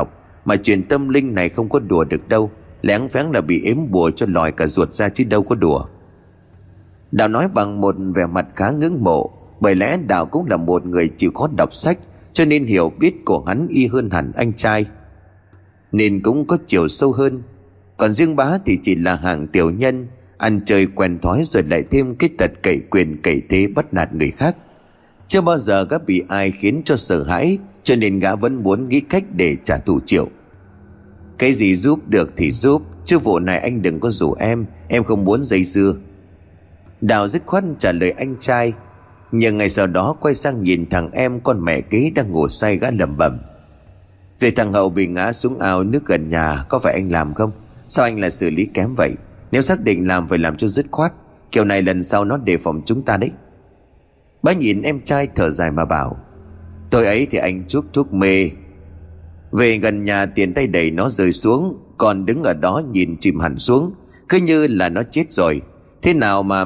Mà chuyện tâm linh này không có đùa được đâu. Lén phén là bị ếm bùa cho lòi cả ruột ra chứ đâu có đùa. Đạo nói bằng một vẻ mặt khá ngưỡng mộ, bởi lẽ Đạo cũng là một người chịu khó đọc sách, cho nên hiểu biết của hắn y hơn hẳn anh trai, nên cũng có chiều sâu hơn. Còn riêng Bá thì chỉ là hạng tiểu nhân, ăn chơi quen thói, rồi lại thêm cái tật cậy quyền cậy thế bắt nạt người khác. Chưa bao giờ gã bị ai khiến cho sợ hãi, cho nên gã vẫn muốn nghĩ cách để trả thù Triệu. Cái gì giúp được thì giúp, chứ vụ này anh đừng có rủ em, em không muốn dây dưa. Đào dứt khoát trả lời anh trai. Nhưng ngày sau đó quay sang nhìn thằng em con mẹ kế đang ngủ say, gã lẩm bẩm: Việc thằng Hậu bị ngã xuống ao nước gần nhà có phải anh làm không? Sao anh lại xử lý kém vậy? Nếu xác định làm phải làm cho dứt khoát, kiểu này lần sau nó đề phòng chúng ta đấy. Bá nhìn em trai thở dài mà bảo: Tôi ấy thì anh chuốc thuốc mê. Về gần nhà tiền tay đẩy nó rơi xuống, còn đứng ở đó nhìn chìm hẳn xuống, cứ như là nó chết rồi. Thế nào mà...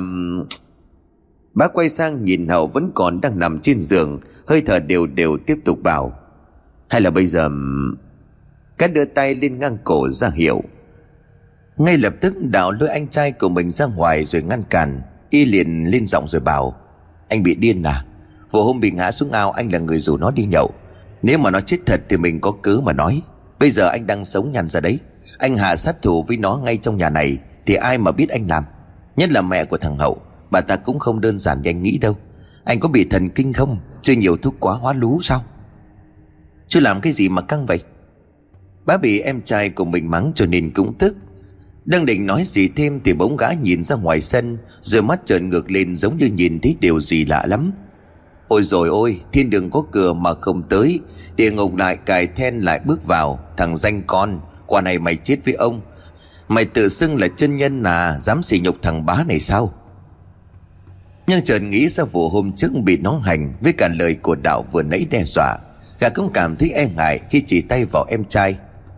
Bá quay sang nhìn Hậu vẫn còn đang nằm trên giường, hơi thở đều đều, tiếp tục bảo: Hay là bây giờ... Cát đưa tay lên ngang cổ ra hiệu. Ngay lập tức Đạo lôi anh trai của mình ra ngoài rồi ngăn cản. Y liền lên giọng rồi bảo: Anh bị điên à? Vụ hôm bị ngã xuống ao anh là người rủ nó đi nhậu. Nếu mà nó chết thật thì mình có cớ mà nói. Bây giờ anh đang sống nhăn ra đấy. Anh hạ sát thủ với nó ngay trong nhà này thì ai mà biết anh làm. Nhất là mẹ của thằng Hậu, bà ta cũng không đơn giản như anh nghĩ đâu. Anh có bị thần kinh không? Chơi nhiều thuốc quá hóa lú sao? Chứ làm cái gì mà căng vậy? Bá bị em trai của mình mắng cho nên cũng tức. Đang định nói gì thêm thì bỗng gã nhìn ra ngoài sân, rồi mắt trợn ngược lên giống như nhìn thấy điều gì lạ lắm. Ôi rồi ôi, thiên đường có cửa mà không tới, địa ngục lại cài then lại bước vào. Thằng danh con, quả này mày chết với ông. Mày tự xưng là chân nhân à, dám sỉ nhục thằng Bá này sao? Nhưng chợt nghĩ ra vụ hôm trước bị nó hành, với cả lời của Đạo vừa nãy đe dọa, gã cũng cảm thấy e ngại khi chỉ tay vào em trai.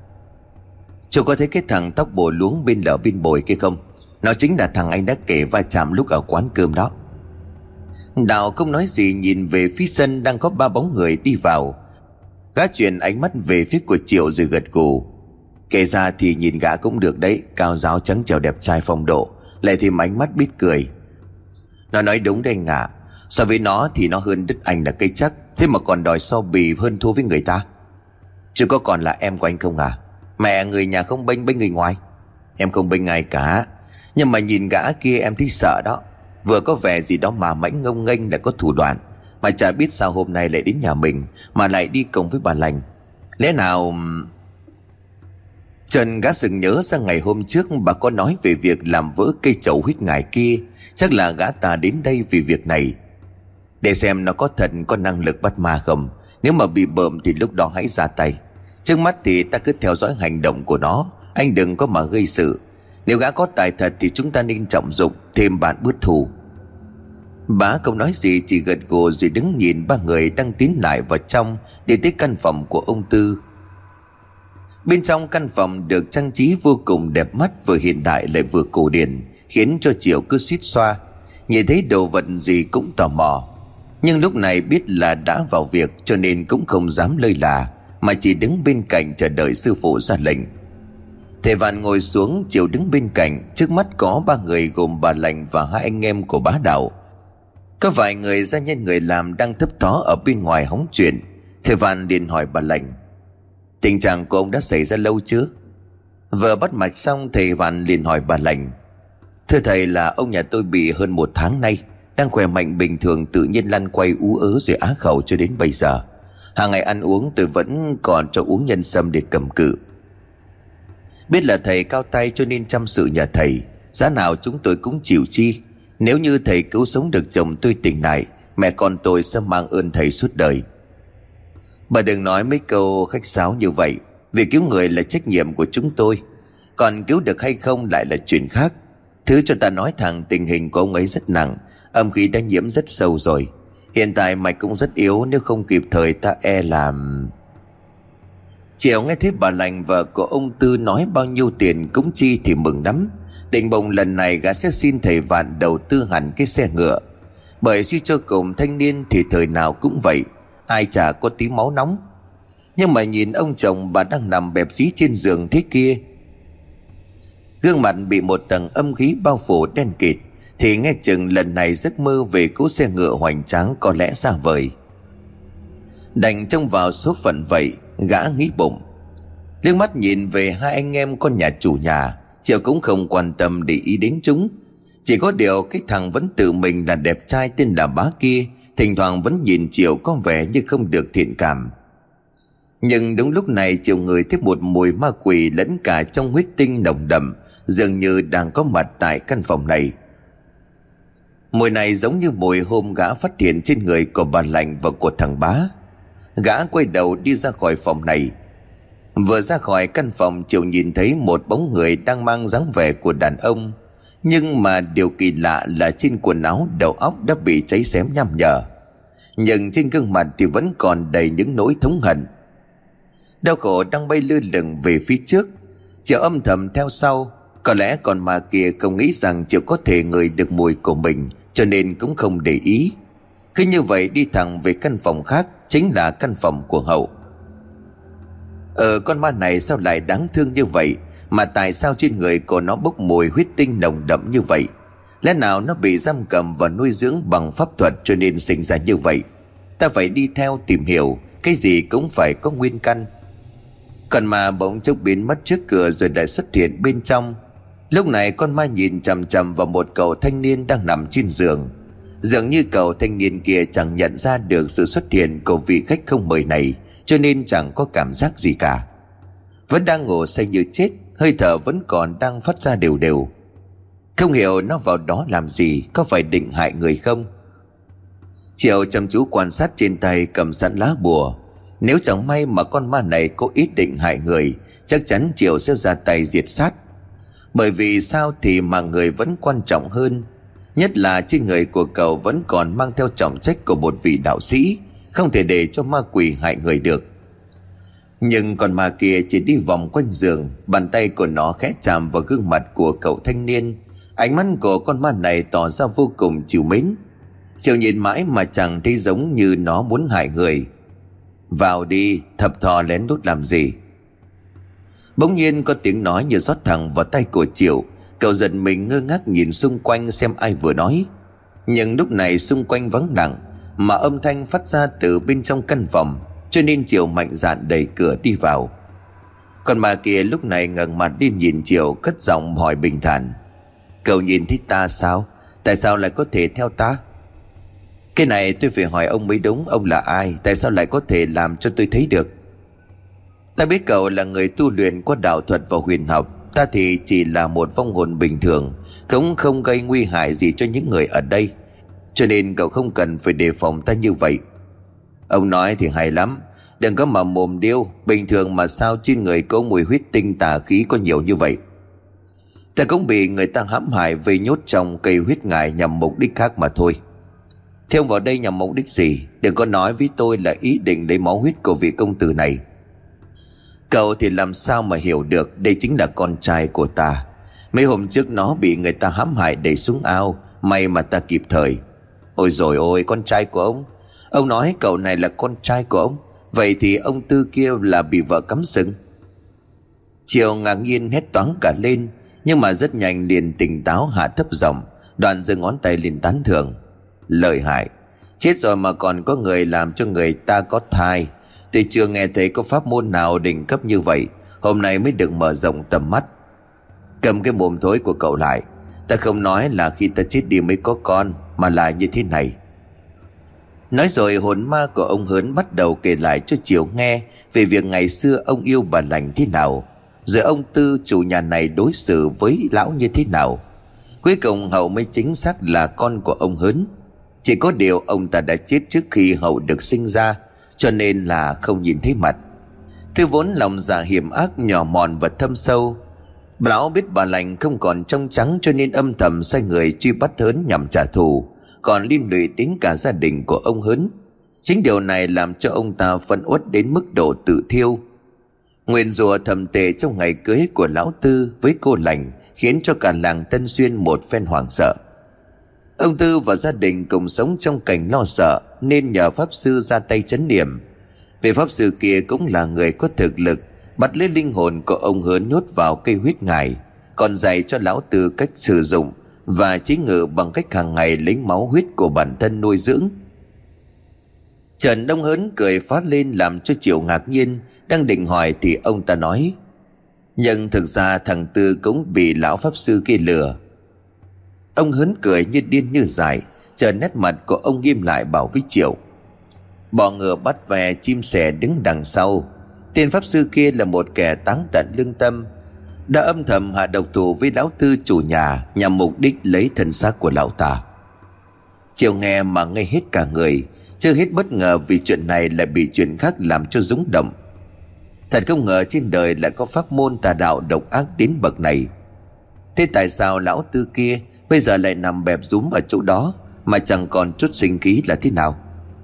Chú có thấy cái thằng tóc bồ luống bên lở bên bồi kia không? Nó chính là thằng anh đã kể va chạm lúc ở quán cơm đó. Đạo không nói gì, nhìn về phía sân đang có ba bóng người đi vào. Gã chuyển ánh mắt về phía của Triệu rồi gật gù. Kể ra thì nhìn gã cũng được đấy, cao ráo trắng trẻo đẹp trai phong độ, lại thêm ánh mắt biết cười. Nó nói đúng đấy anh ạ. So với nó thì nó hơn đứt anh là cây chắc, thế mà còn đòi so bì hơn thua với người ta. Chứ có còn là em của anh không à? Mẹ người nhà không bênh bênh người ngoài. Em không bênh ai cả, nhưng mà nhìn gã kia em thấy sợ đó. Vừa có vẻ gì đó mà mãnh ngông nghênh, lại có thủ đoạn, mà chả biết sao hôm nay lại đến nhà mình, mà lại đi cùng với bà lành. Lẽ nào... Trần gã sừng nhớ ra ngày hôm trước bà có nói về việc làm vỡ cây chậu huyết ngài kia. Chắc là gã ta đến đây vì việc này, để xem nó có thật có năng lực bắt ma không. Nếu mà bị bợm thì lúc đó hãy ra tay. Trước mắt thì ta cứ theo dõi hành động của nó, anh đừng có mà gây sự. Nếu gã có tài thật thì chúng ta nên trọng dụng thêm bạn bớt thù. Bá không nói gì, chỉ gật gù rồi đứng nhìn ba người đang tiến lại vào trong để tới căn phòng của ông Tư. Bên trong căn phòng được trang trí vô cùng đẹp mắt, vừa hiện đại lại vừa cổ điển, khiến cho Triệu cứ suýt xoa. Nhìn thấy đồ vật gì cũng tò mò, nhưng lúc này biết là đã vào việc cho nên cũng không dám lơi là, mà chỉ đứng bên cạnh chờ đợi sư phụ ra lệnh. Thầy Vạn ngồi xuống, Triệu đứng bên cạnh. Trước mắt có ba người gồm bà lành và hai anh em của Bá Đạo. Có vài người gia nhân người làm đang thấp thó ở bên ngoài hóng chuyện. Thầy Vạn liền hỏi bà lành: Tình trạng của ông đã xảy ra lâu chưa? Vừa bắt mạch xong, thầy Vạn liền hỏi bà lành: Thưa thầy, là ông nhà tôi bị hơn một tháng nay, đang khỏe mạnh bình thường, tự nhiên lăn quay ú ớ rồi á khẩu cho đến bây giờ. Hàng ngày ăn uống tôi vẫn còn cho uống nhân sâm để cầm cự. Biết là thầy cao tay cho nên chăm sự nhà thầy, giá nào chúng tôi cũng chịu chi. Nếu như thầy cứu sống được chồng tôi tỉnh lại, mẹ con tôi sẽ mang ơn thầy suốt đời. Bà đừng nói mấy câu khách sáo như vậy. Việc cứu người là trách nhiệm của chúng tôi, còn cứu được hay không lại là chuyện khác. Thứ cho ta nói thẳng, tình hình của ông ấy rất nặng, âm khí đã nhiễm rất sâu rồi. Hiện tại mạch cũng rất yếu, nếu không kịp thời ta e làm... Triệu nghe thấy bà lành vợ của ông Tư nói bao nhiêu tiền cũng chi thì mừng lắm. Định bụng lần này gã sẽ xin thầy Vạn đầu tư hẳn cái xe ngựa. Bởi suy cho cùng thanh niên thì thời nào cũng vậy, ai chả có tí máu nóng. Nhưng mà nhìn ông chồng bà đang nằm bẹp dí trên giường thế kia, gương mặt bị một tầng âm khí bao phủ đen kịt, thì nghe chừng lần này giấc mơ về cỗ xe ngựa hoành tráng có lẽ xa vời. Đành trông vào số phận vậy, gã nghĩ bụng. Liếc mắt nhìn về hai anh em con nhà chủ nhà, Triệu cũng không quan tâm để ý đến chúng. Chỉ có điều cái thằng vẫn tự mình là đẹp trai tên là Bá kia thỉnh thoảng vẫn nhìn Triệu có vẻ như không được thiện cảm. Nhưng đúng lúc này Triệu ngửi thấy một mùi ma quỷ lẫn cả trong huyết tinh nồng đậm, dường như đang có mặt tại căn phòng này. Mùi này giống như mùi hôm gã phát hiện trên người của bà Lành và của thằng Bá. Gã quay đầu đi ra khỏi phòng này. Vừa ra khỏi căn phòng, Triệu nhìn thấy một bóng người đang mang dáng vẻ của đàn ông, nhưng mà điều kỳ lạ là trên quần áo đầu óc đã bị cháy xém nham nhở, nhưng trên gương mặt thì vẫn còn đầy những nỗi thống hận. Đau khổ đang bay lơ lửng về phía trước. Triệu âm thầm theo sau. Có lẽ con ma kia không nghĩ rằng Triệu có thể ngửi được mùi của mình, cho nên cũng không để ý. Cứ như vậy đi thẳng về căn phòng khác, chính là căn phòng của Hậu. Ờ con ma này sao lại đáng thương như vậy, mà tại sao trên người của nó bốc mùi huyết tinh nồng đậm như vậy? Lẽ nào nó bị giam cầm và nuôi dưỡng bằng pháp thuật cho nên sinh ra như vậy? Ta phải đi theo tìm hiểu, cái gì cũng phải có nguyên căn. Còn ma bỗng chốc biến mất trước cửa rồi lại xuất hiện bên trong. Lúc này con ma nhìn chằm chằm vào một cậu thanh niên đang nằm trên giường. Dường như cậu thanh niên kia chẳng nhận ra được sự xuất hiện của vị khách không mời này, cho nên chẳng có cảm giác gì cả. Vẫn đang ngủ say như chết, hơi thở vẫn còn đang phát ra đều đều. Không hiểu nó vào đó làm gì, có phải định hại người không? Triệu chăm chú quan sát trên tay cầm sẵn lá bùa. Nếu chẳng may mà con ma này có ý định hại người, chắc chắn Triệu sẽ ra tay diệt sát. Bởi vì sao thì mà người vẫn quan trọng hơn. Nhất là trên người của cậu vẫn còn mang theo trọng trách của một vị đạo sĩ, không thể để cho ma quỷ hại người được. Nhưng con ma kia chỉ đi vòng quanh giường, bàn tay của nó khẽ chạm vào gương mặt của cậu thanh niên. Ánh mắt của con ma này tỏ ra vô cùng trìu mến. Triệu nhìn mãi mà chẳng thấy giống như nó muốn hại người. Vào đi, thập thò lén lút làm gì? Bỗng nhiên có tiếng nói như rót thẳng vào tay của Triệu. Cậu giật mình ngơ ngác nhìn xung quanh xem ai vừa nói. Nhưng lúc này xung quanh vắng lặng, mà âm thanh phát ra từ bên trong căn phòng, cho nên Triệu mạnh dạn đẩy cửa đi vào. Còn ma kia lúc này ngẩng mặt đi nhìn Triệu, cất giọng hỏi bình thản: Cậu nhìn thấy ta sao? Tại sao lại có thể theo ta? Cái này tôi phải hỏi ông mới đúng. Ông là ai? Tại sao lại có thể làm cho tôi thấy được? Ta biết cậu là người tu luyện qua đạo thuật và huyền học. Ta thì chỉ là một vong hồn bình thường, cũng không gây nguy hại gì cho những người ở đây, cho nên cậu không cần phải đề phòng ta như vậy. Ông nói thì hay lắm. Đừng có mà mồm điêu. Bình thường mà sao trên người có mùi huyết tinh tà khí có nhiều như vậy? Ta cũng bị người ta hãm hại vây nhốt trong cây huyết ngải nhằm mục đích khác mà thôi. Thế ông vào đây nhằm mục đích gì? Đừng có nói với tôi là ý định lấy máu huyết của vị công tử này. Cậu thì làm sao mà hiểu được đây chính là con trai của ta. Mấy hôm trước nó bị người ta hãm hại đẩy xuống ao, may mà ta kịp thời. Ôi dồi ôi, con trai của ông? Ông nói cậu này là con trai của ông? Vậy thì ông Tư kia là bị vợ cắm sừng? Triệu ngạc nhiên hét toáng cả lên, nhưng mà rất nhanh liền tỉnh táo hạ thấp giọng, đoạn giơ ngón tay lên tán thưởng: Lợi hại. Chết rồi mà còn có người làm cho người ta có thai. Tôi chưa nghe thấy có pháp môn nào đỉnh cấp như vậy. Hôm nay mới được mở rộng tầm mắt. Cầm cái mồm thối của cậu lại. Ta không nói là khi ta chết đi mới có con, mà là như thế này. Nói rồi hồn ma của ông Hớn bắt đầu kể lại cho Triệu nghe về việc ngày xưa ông yêu bà Lành thế nào, rồi ông Tư chủ nhà này đối xử với lão như thế nào. Cuối cùng Hậu mới chính xác là con của ông Hớn. Chỉ có điều ông ta đã chết trước khi Hậu được sinh ra, cho nên là không nhìn thấy mặt. Thứ vốn lòng dạ hiểm ác, nhỏ mòn và thâm sâu. Lão biết bà Lành không còn trong trắng, cho nên âm thầm sai người truy bắt Hớn nhằm trả thù, còn liên lụy đến cả gia đình của ông Hớn. Chính điều này làm cho ông ta phẫn uất đến mức độ tự thiêu. Nguyền rủa thầm tệ trong ngày cưới của lão Tư với cô Lành khiến cho cả làng Tân Xuyên một phen hoảng sợ. Ông Tư và gia đình cùng sống trong cảnh lo sợ, nên nhờ pháp sư ra tay trấn niệm. Vị pháp sư kia cũng là người có thực lực, bắt lấy linh hồn của ông Hớn nhốt vào cây huyết ngài, còn dạy cho lão Tư cách sử dụng và chế ngự bằng cách hàng ngày lấy máu huyết của bản thân nuôi dưỡng. Trần Đông Hớn cười phát lên làm cho Triệu ngạc nhiên, đang định hỏi thì ông ta nói: nhưng thực ra thằng Tư cũng bị lão pháp sư kia lừa. Ông Hớn cười như điên như dại, chờ nét mặt của ông nghiêm lại bảo với Triệu: bọ ngựa bắt ve, chim sẻ đứng đằng sau. Tên pháp sư kia là một kẻ táng tận lương tâm, đã âm thầm hạ độc thủ với lão Tư chủ nhà nhằm mục đích lấy thân xác của lão ta. Triệu nghe mà ngây hết cả người, chưa hết bất ngờ vì chuyện này lại bị chuyện khác làm cho rúng động. Thật không ngờ trên đời lại có pháp môn tà đạo độc ác đến bậc này. Thế tại sao lão Tư kia bây giờ lại nằm bẹp rúm ở chỗ đó mà chẳng còn chút sinh khí là thế nào?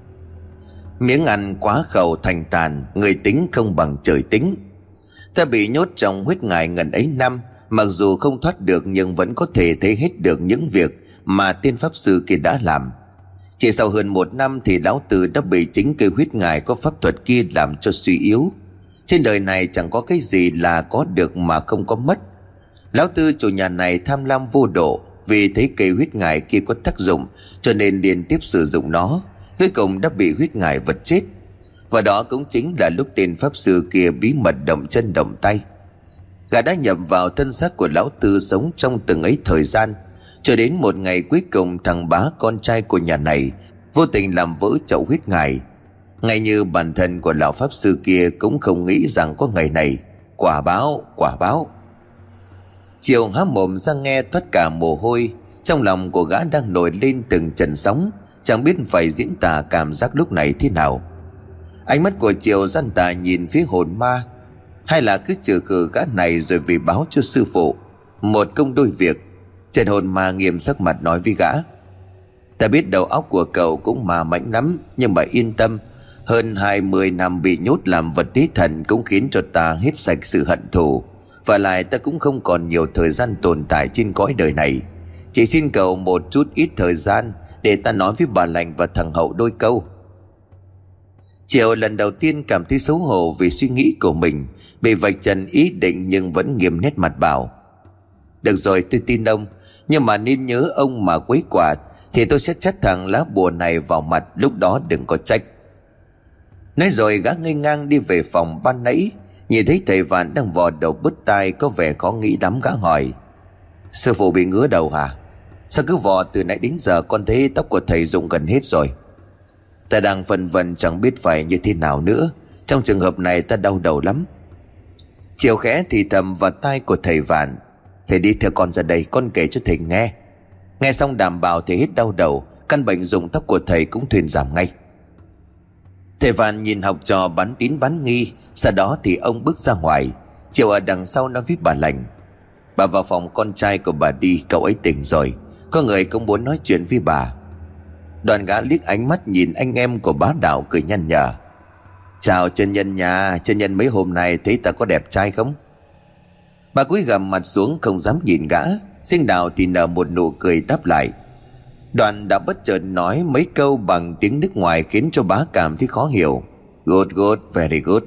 Miếng ăn quá khẩu thành tàn, người tính không bằng trời tính. Ta bị nhốt trong huyết ngài ngần ấy năm, mặc dù không thoát được nhưng vẫn có thể thấy hết được những việc mà tên pháp sư kia đã làm. Chỉ sau hơn một năm thì lão Tư đã bị chính cây huyết ngài có pháp thuật kia làm cho suy yếu. Trên đời này chẳng có cái gì là có được mà không có mất. Lão Tư chủ nhà này tham lam vô độ, vì thấy cây huyết ngài kia có tác dụng cho nên liên tiếp sử dụng nó, cuối cùng đã bị huyết ngài vật chết. Và đó cũng chính là lúc tên pháp sư kia bí mật động chân động tay. Gã đã nhập vào thân xác của lão Tư sống trong từng ấy thời gian, cho đến một ngày cuối cùng thằng bá con trai của nhà này vô tình làm vỡ chậu huyết ngài. Ngay như bản thân của lão pháp sư kia cũng không nghĩ rằng có ngày này. Quả báo, quả báo. Chiều há mồm ra nghe toát cả mồ hôi, trong lòng của gã đang nổi lên từng trận sóng, chẳng biết phải diễn tả cảm giác lúc này thế nào. Ánh mắt của Triều gian tà nhìn phía hồn ma, hay là cứ trừ khử gã này rồi vì báo cho sư phụ một công đôi việc. Trần hồn ma nghiêm sắc mặt nói với gã: ta biết đầu óc của cậu cũng mà mãnh lắm, nhưng mà yên tâm, hơn hai mươi năm bị nhốt làm vật tế thần cũng khiến cho ta hết sạch sự hận thù, và lại ta cũng không còn nhiều thời gian tồn tại trên cõi đời này. Chỉ xin cậu một chút ít thời gian để ta nói với bà lành và thằng Hậu đôi câu. Triệu lần đầu tiên cảm thấy xấu hổ vì suy nghĩ của mình bị vạch trần ý định, nhưng vẫn nghiêm nét mặt bảo: được rồi, tôi tin ông, nhưng mà nên nhớ ông mà quấy quả thì tôi sẽ chắt thằng lá bùa này vào mặt, lúc đó đừng có trách. Nói rồi gã ngây ngang đi về phòng ban nãy. Nhìn thấy thầy Vạn đang vò đầu bứt tai có vẻ khó nghĩ lắm, gã hỏi: sư phụ bị ngứa đầu hả? Sao cứ vò từ nãy đến giờ con thấy tóc của thầy rụng gần hết rồi. Ta đang phân vân chẳng biết phải như thế nào nữa. Trong trường hợp này ta đau đầu lắm. Chiều khẽ thì thầm vào tai của thầy Vạn: thầy đi theo con ra đây, con kể cho thầy nghe. Nghe xong đảm bảo thầy hết đau đầu, căn bệnh rụng tóc của thầy cũng thuyên giảm ngay. Thầy Vạn nhìn học trò bán tín bán nghi, sau đó thì ông bước ra ngoài. Chiều ở đằng sau nói với bà lành: bà vào phòng con trai của bà đi, cậu ấy tỉnh rồi, có người cũng muốn nói chuyện với bà. Đoàn gã liếc ánh mắt nhìn anh em của bá đạo, cười nhăn nhở: chào chân nhân nhà, chân nhân mấy hôm nay thấy ta có đẹp trai không? Bà cúi gằm mặt xuống không dám nhìn gã. Sinh Đào thì nở một nụ cười đáp lại. Đoàn đã bất chợt nói mấy câu bằng tiếng nước ngoài khiến cho bá cảm thấy khó hiểu. Good, good, very good.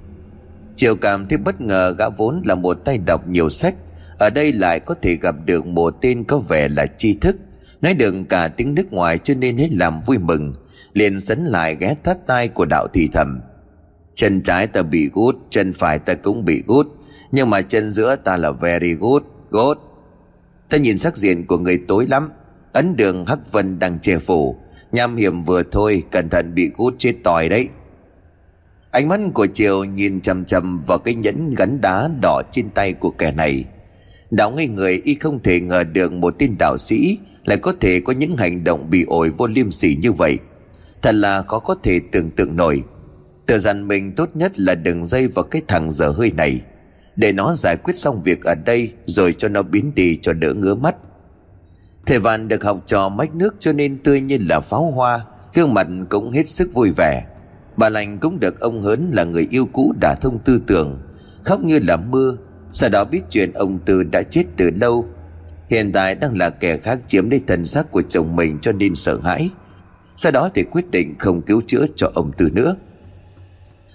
Triều cảm thấy bất ngờ, gã vốn là một tay đọc nhiều sách, ở đây lại có thể gặp được một tên có vẻ là tri thức, nói được cả tiếng nước ngoài, cho nên hết làm vui mừng, liền sấn lại ghé thắt tai của đạo thì thầm: chân trái ta bị good, chân phải ta cũng bị good, nhưng mà chân giữa ta là very good, good. Ta nhìn sắc diện của người tối lắm, ấn đường hắc vân đang che phủ, nham hiểm vừa thôi, cẩn thận bị good chết tòi đấy. Ánh mắt của Triều nhìn chằm chằm vào cái nhẫn gắn đá đỏ trên tay của kẻ này. Đạo ngây người, y không thể ngờ được một tên đạo sĩ lại có thể có những hành động bị ổi vô liêm sỉ như vậy. Thật là khó có thể tưởng tượng nổi. Tự dặn mình tốt nhất là đừng dây vào cái thằng dở hơi này, để nó giải quyết xong việc ở đây rồi cho nó biến đi cho đỡ ngứa mắt. Thầy Vạn được học trò mách nước cho nên tươi như là pháo hoa, gương mặt cũng hết sức vui vẻ. Bà lành cũng được ông Hớn là người yêu cũ đả thông tư tưởng, khóc như là mưa. Sau đó biết chuyện ông Tư đã chết từ lâu, hiện tại đang là kẻ khác chiếm lấy thân xác của chồng mình cho nên sợ hãi. Sau đó thì quyết định không cứu chữa cho ông Tư nữa.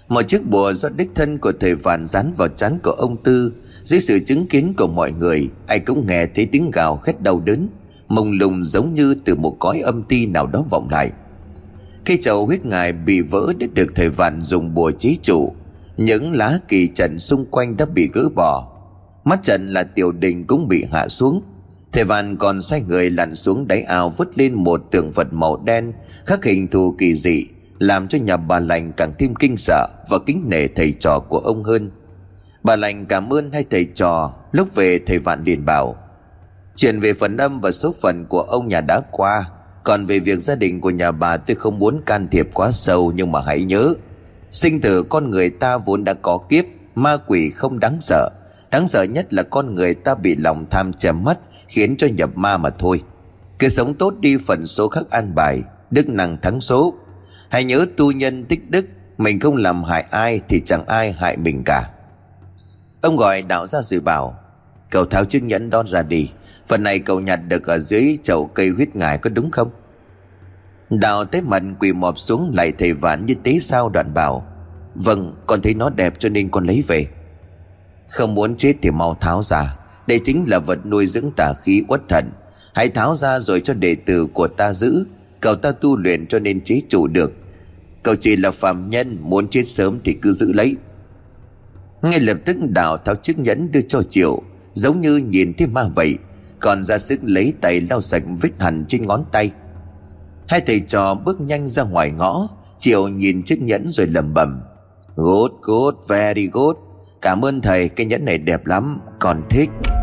Một chiếc bùa do đích thân của thầy Vạn dán vào trán của ông Tư. Dưới sự chứng kiến của mọi người, ai cũng nghe thấy tiếng gào khét đau đớn mông lung, giống như từ một cõi âm ti nào đó vọng lại. Khi chậu huyết ngài bị vỡ đã được thầy Vạn dùng bùa chế trụ, những lá kỳ trận xung quanh đã bị gỡ bỏ. Mắt trận là tiểu đình cũng bị hạ xuống. Thầy Vạn còn sai người lặn xuống đáy ao vớt lên một tượng Phật màu đen khắc hình thù kỳ dị, làm cho nhà bà Lành càng thêm kinh sợ và kính nể thầy trò của ông hơn. Bà Lành cảm ơn hai thầy trò. Lúc về thầy Vạn liền bảo: chuyện về phần âm và số phận của ông nhà đã qua, còn về việc gia đình của nhà bà tôi không muốn can thiệp quá sâu. Nhưng mà hãy nhớ, sinh tử con người ta vốn đã có kiếp, ma quỷ không đáng sợ. Đáng sợ nhất là con người ta bị lòng tham che mắt, khiến cho nhập ma mà thôi. Cứ sống tốt đi, phần số khắc an bài, đức năng thắng số. Hãy nhớ tu nhân tích đức, mình không làm hại ai thì chẳng ai hại mình cả. Ông gọi Đạo ra rồi bảo: cậu tháo chiếc nhẫn đó ra đi, phần này cậu nhặt được ở dưới chậu cây huyết ngài, có đúng không? Đạo tế mặt quỳ mọp xuống lại thầy Vạn như tế sao, đoạn bảo: vâng, con thấy nó đẹp cho nên con lấy về. Không muốn chết thì mau tháo ra, đây chính là vật nuôi dưỡng tà khí uất hận. Hãy tháo ra rồi cho đệ tử của ta giữ. Cậu ta tu luyện cho nên chế trụ được. Cậu chỉ là phàm nhân, muốn chết sớm thì cứ giữ lấy. Ngay lập tức Đạo tháo chiếc nhẫn đưa cho Triệu, giống như nhìn thấy ma vậy, còn ra sức lấy tay lau sạch vết hằn trên ngón tay. Hai thầy trò bước nhanh ra ngoài ngõ. Triệu nhìn chiếc nhẫn rồi lẩm bẩm: good good very good, cảm ơn thầy, cái nhẫn này đẹp lắm, con thích.